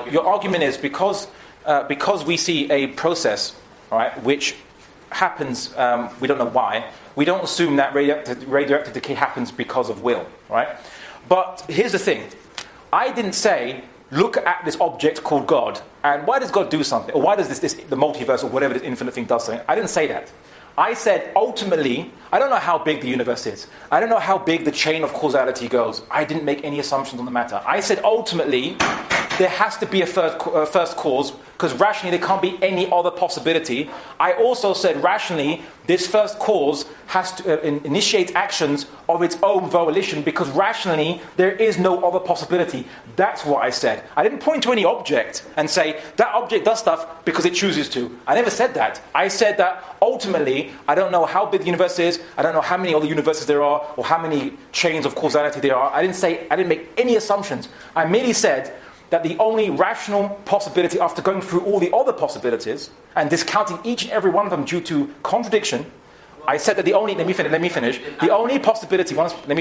is because we see a process, all right, which happens. We don't know why. We don't assume that radioactive decay happens because of will, right? But here's the thing. I didn't say, look at this object called God, and why does God do something? Or why does the multiverse or whatever this infinite thing does something? I didn't say that. I said, ultimately, I don't know how big the universe is. I don't know how big the chain of causality goes. I didn't make any assumptions on the matter. I said, ultimately, there has to be a first cause, because rationally there can't be any other possibility. I also said, rationally, this first cause has to initiate actions of its own volition, because rationally there is no other possibility. That's what I said. I didn't point to any object and say, that object does stuff because it chooses to. I never said that. I said that, ultimately, I don't know how big the universe is, I don't know how many other universes there are, or how many chains of causality there are. I didn't make any assumptions. I merely said that the only rational possibility, after going through all the other possibilities and discounting each and every one of them due to contradiction, I said that the only let me finish. The only possibility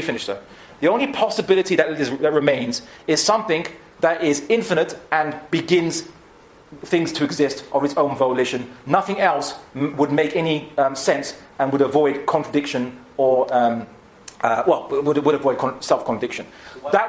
The only possibility that remains is something that is infinite and begins things to exist of its own volition. Nothing else would make any sense and would avoid contradiction or would avoid self-contradiction. That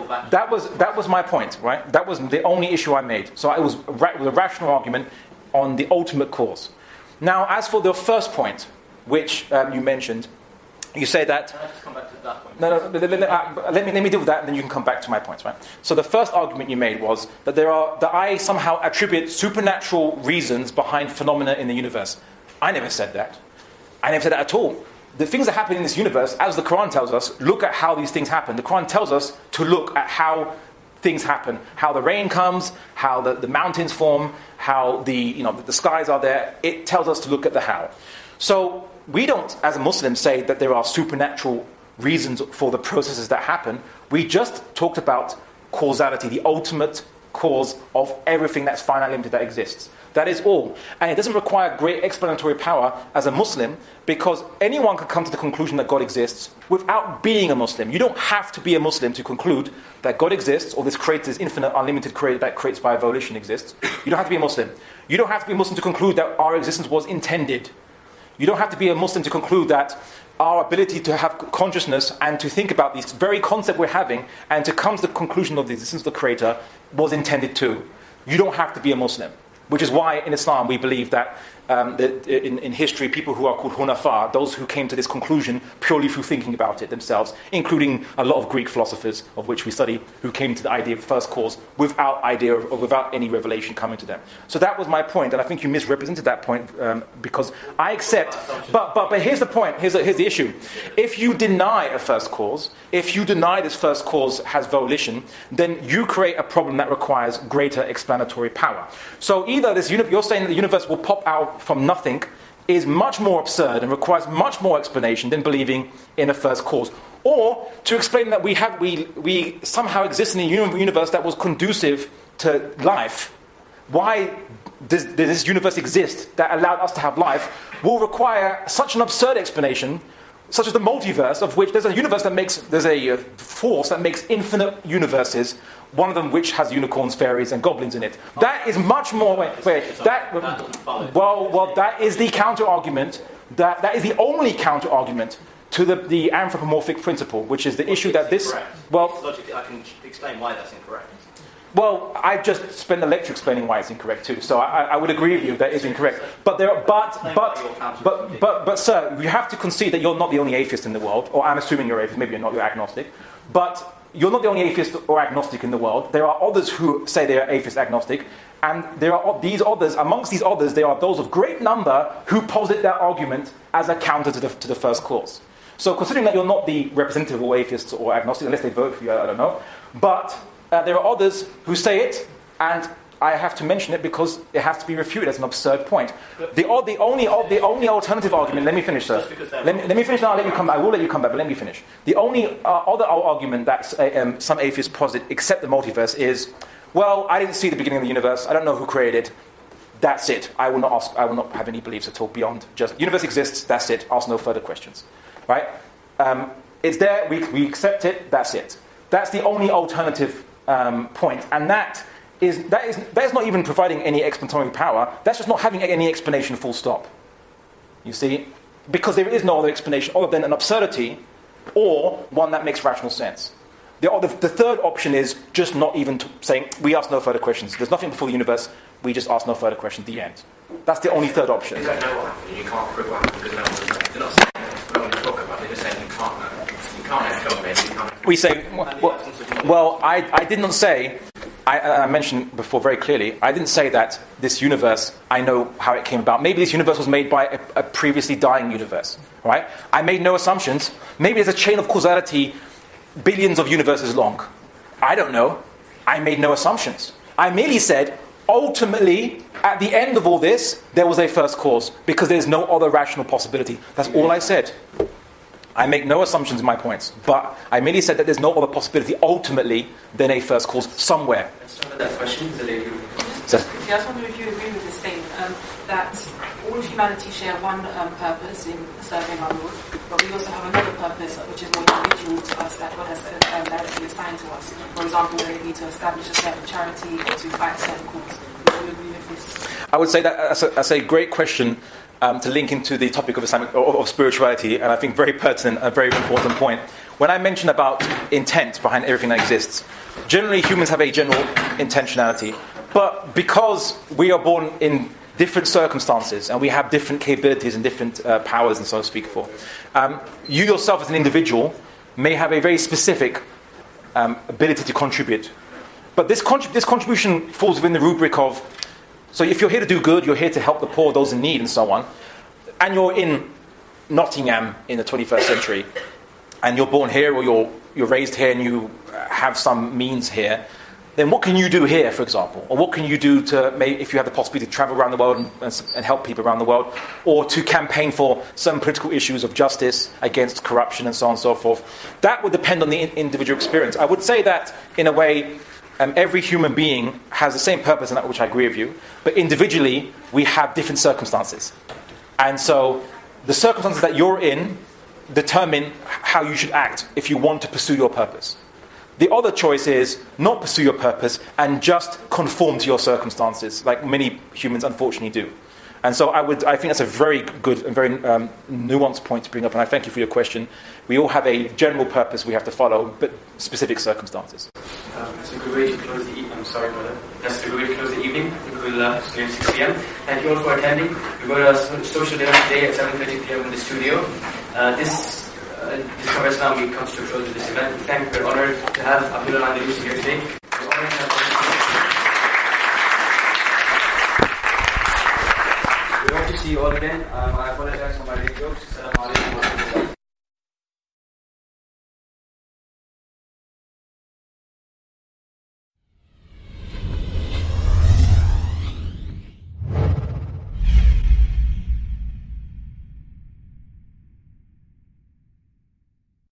was my point, right? That was the only issue I made. So it was a rational argument on the ultimate cause. Now, as for the first point, which you mentioned, you say that. Can I just come back to that point? No. Let me deal with that, and then you can come back to my points, right? So the first argument you made was that I somehow attribute supernatural reasons behind phenomena in the universe. I never said that. I never said that at all. The things that happen in this universe, as the Quran tells us, look at how these things happen. The Quran tells us to look at how things happen, how the rain comes, how the mountains form, how the skies are there. It tells us to look at the how. So we don't, as a Muslim, say that there are supernatural reasons for the processes that happen. We just talked about causality, the ultimate cause of everything that's finite limited that exists. That is all. And it doesn't require great explanatory power as a Muslim, because anyone can come to the conclusion that God exists without being a Muslim. You don't have to be a Muslim to conclude that God exists, or this creator, this infinite, unlimited creator that creates by volition exists. You don't have to be a Muslim. You don't have to be a Muslim to conclude that our existence was intended. You don't have to be a Muslim to conclude that our ability to have consciousness and to think about this very concept we're having and to come to the conclusion of the existence of the creator was intended too. You don't have to be a Muslim. Which is why in Islam we believe that in history, people who are called Hunafa, those who came to this conclusion purely through thinking about it themselves, including a lot of Greek philosophers, of which we study, who came to the idea of first cause without any revelation coming to them. So that was my point, and I think you misrepresented that point, because I accept. But here's the point. Here's the issue. If you deny a first cause, if you deny this first cause has volition, then you create a problem that requires greater explanatory power. So either you're saying that the universe will pop out from nothing is much more absurd and requires much more explanation than believing in a first cause. Or to explain that we somehow exist in a universe that was conducive to life. Why does this universe exist that allowed us to have life will require such an absurd explanation, such as the multiverse, of which there's a force that makes infinite universes, one of them which has unicorns, fairies, and goblins in it. That is much more. That is the counter argument. That is the only counter argument to the anthropomorphic principle, which is the issue that this. Logically, I can explain why that's incorrect. Well, I just spent the lecture explaining why it's incorrect too. So I would agree with you that it's incorrect. But sir, you have to concede that you're not the only atheist in the world. Or I'm assuming you're atheist. Maybe you're not. You're agnostic. But you're not the only atheist or agnostic in the world. There are others who say they are atheist agnostic, and there are these others. Amongst these others, there are those of great number who posit that argument as a counter to the first clause. So, considering that you're not the representative of atheists or agnostic, unless they vote for you, I don't know. But there are others who say it, and I have to mention it because it has to be refuted as an absurd point. The only alternative argument. Let me finish, sir. Let me finish now. I'll let you come back. I will let you come back, but let me finish. The only other argument that some atheists posit, except the multiverse, is, well, I didn't see the beginning of the universe. I don't know who created it. That's it. I will not have any beliefs at all beyond just universe exists. That's it. Ask no further questions. Right? It's there. We accept it. That's it. That's the only alternative point, and that is not even providing any explanatory power. That's just not having any explanation, full stop. You see? Because there is no other explanation other than an absurdity or one that makes rational sense. The third option is just not even saying, we ask no further questions. There's nothing before the universe, we just ask no further questions, the end. That's the only third option. You don't know what happened, you can't prove what happened because no one knows. They're not saying no one to talk about it, they're just saying you can't know. You can't have COVID, you can't. We say, well, I did not say, I mentioned before very clearly, I didn't say that this universe, I know how it came about. Maybe this universe was made by a previously dying universe, right? I made no assumptions. Maybe there's a chain of causality billions of universes long. I don't know. I made no assumptions. I merely said, ultimately, at the end of all this, there was a first cause, because there's no other rational possibility. That's all I said. I make no assumptions in my points, but I merely said that there's no other possibility ultimately than a first cause somewhere. I just wonder if you agree with this statement, that all of humanity share one purpose in serving our Lord, but we also have another purpose which is more individual to us that God has directly assigned to us. For example, whether it be to establish a certain charity or to fight a certain cause. Would you agree with this? I would say that's a great question. To link into the topic of Islamic of spirituality, and I think very pertinent, a very important point. When I mention about intent behind everything that exists, generally humans have a general intentionality, but because we are born in different circumstances and we have different capabilities and different powers and so to speak you yourself as an individual may have a very specific ability to contribute, but this contribution falls within the rubric of, so if you're here to do good, you're here to help the poor, those in need, and so on, and you're in Nottingham in the 21st century, and you're born here or you're raised here and you have some means here, then what can you do here, for example? Or what can you do to, if you have the possibility to travel around the world and help people around the world, or to campaign for some political issues of justice against corruption and so on and so forth? That would depend on the individual experience. I would say that, in a way, every human being has the same purpose, and which I agree with you, but individually, we have different circumstances. And so, the circumstances that you're in determine how you should act if you want to pursue your purpose. The other choice is not pursue your purpose and just conform to your circumstances, like many humans unfortunately do. And so I think that's a very good and very nuanced point to bring up, and I thank you for your question. We all have a general purpose we have to follow, but specific circumstances. That's a good way to close the evening. I'm sorry, brother. That's a good way to close the evening. I think we'll see you at 6 p.m. Thank you all for attending. We're going to social dinner today at 7:30 p.m. in the studio. This Discover Islam Week comes to a close with this event. We're honored to have Abdullah Andalusi here today. We're honored to have We hope to see you all again. I apologize for my late jokes. Assalamu alaikum wa rahmatullah.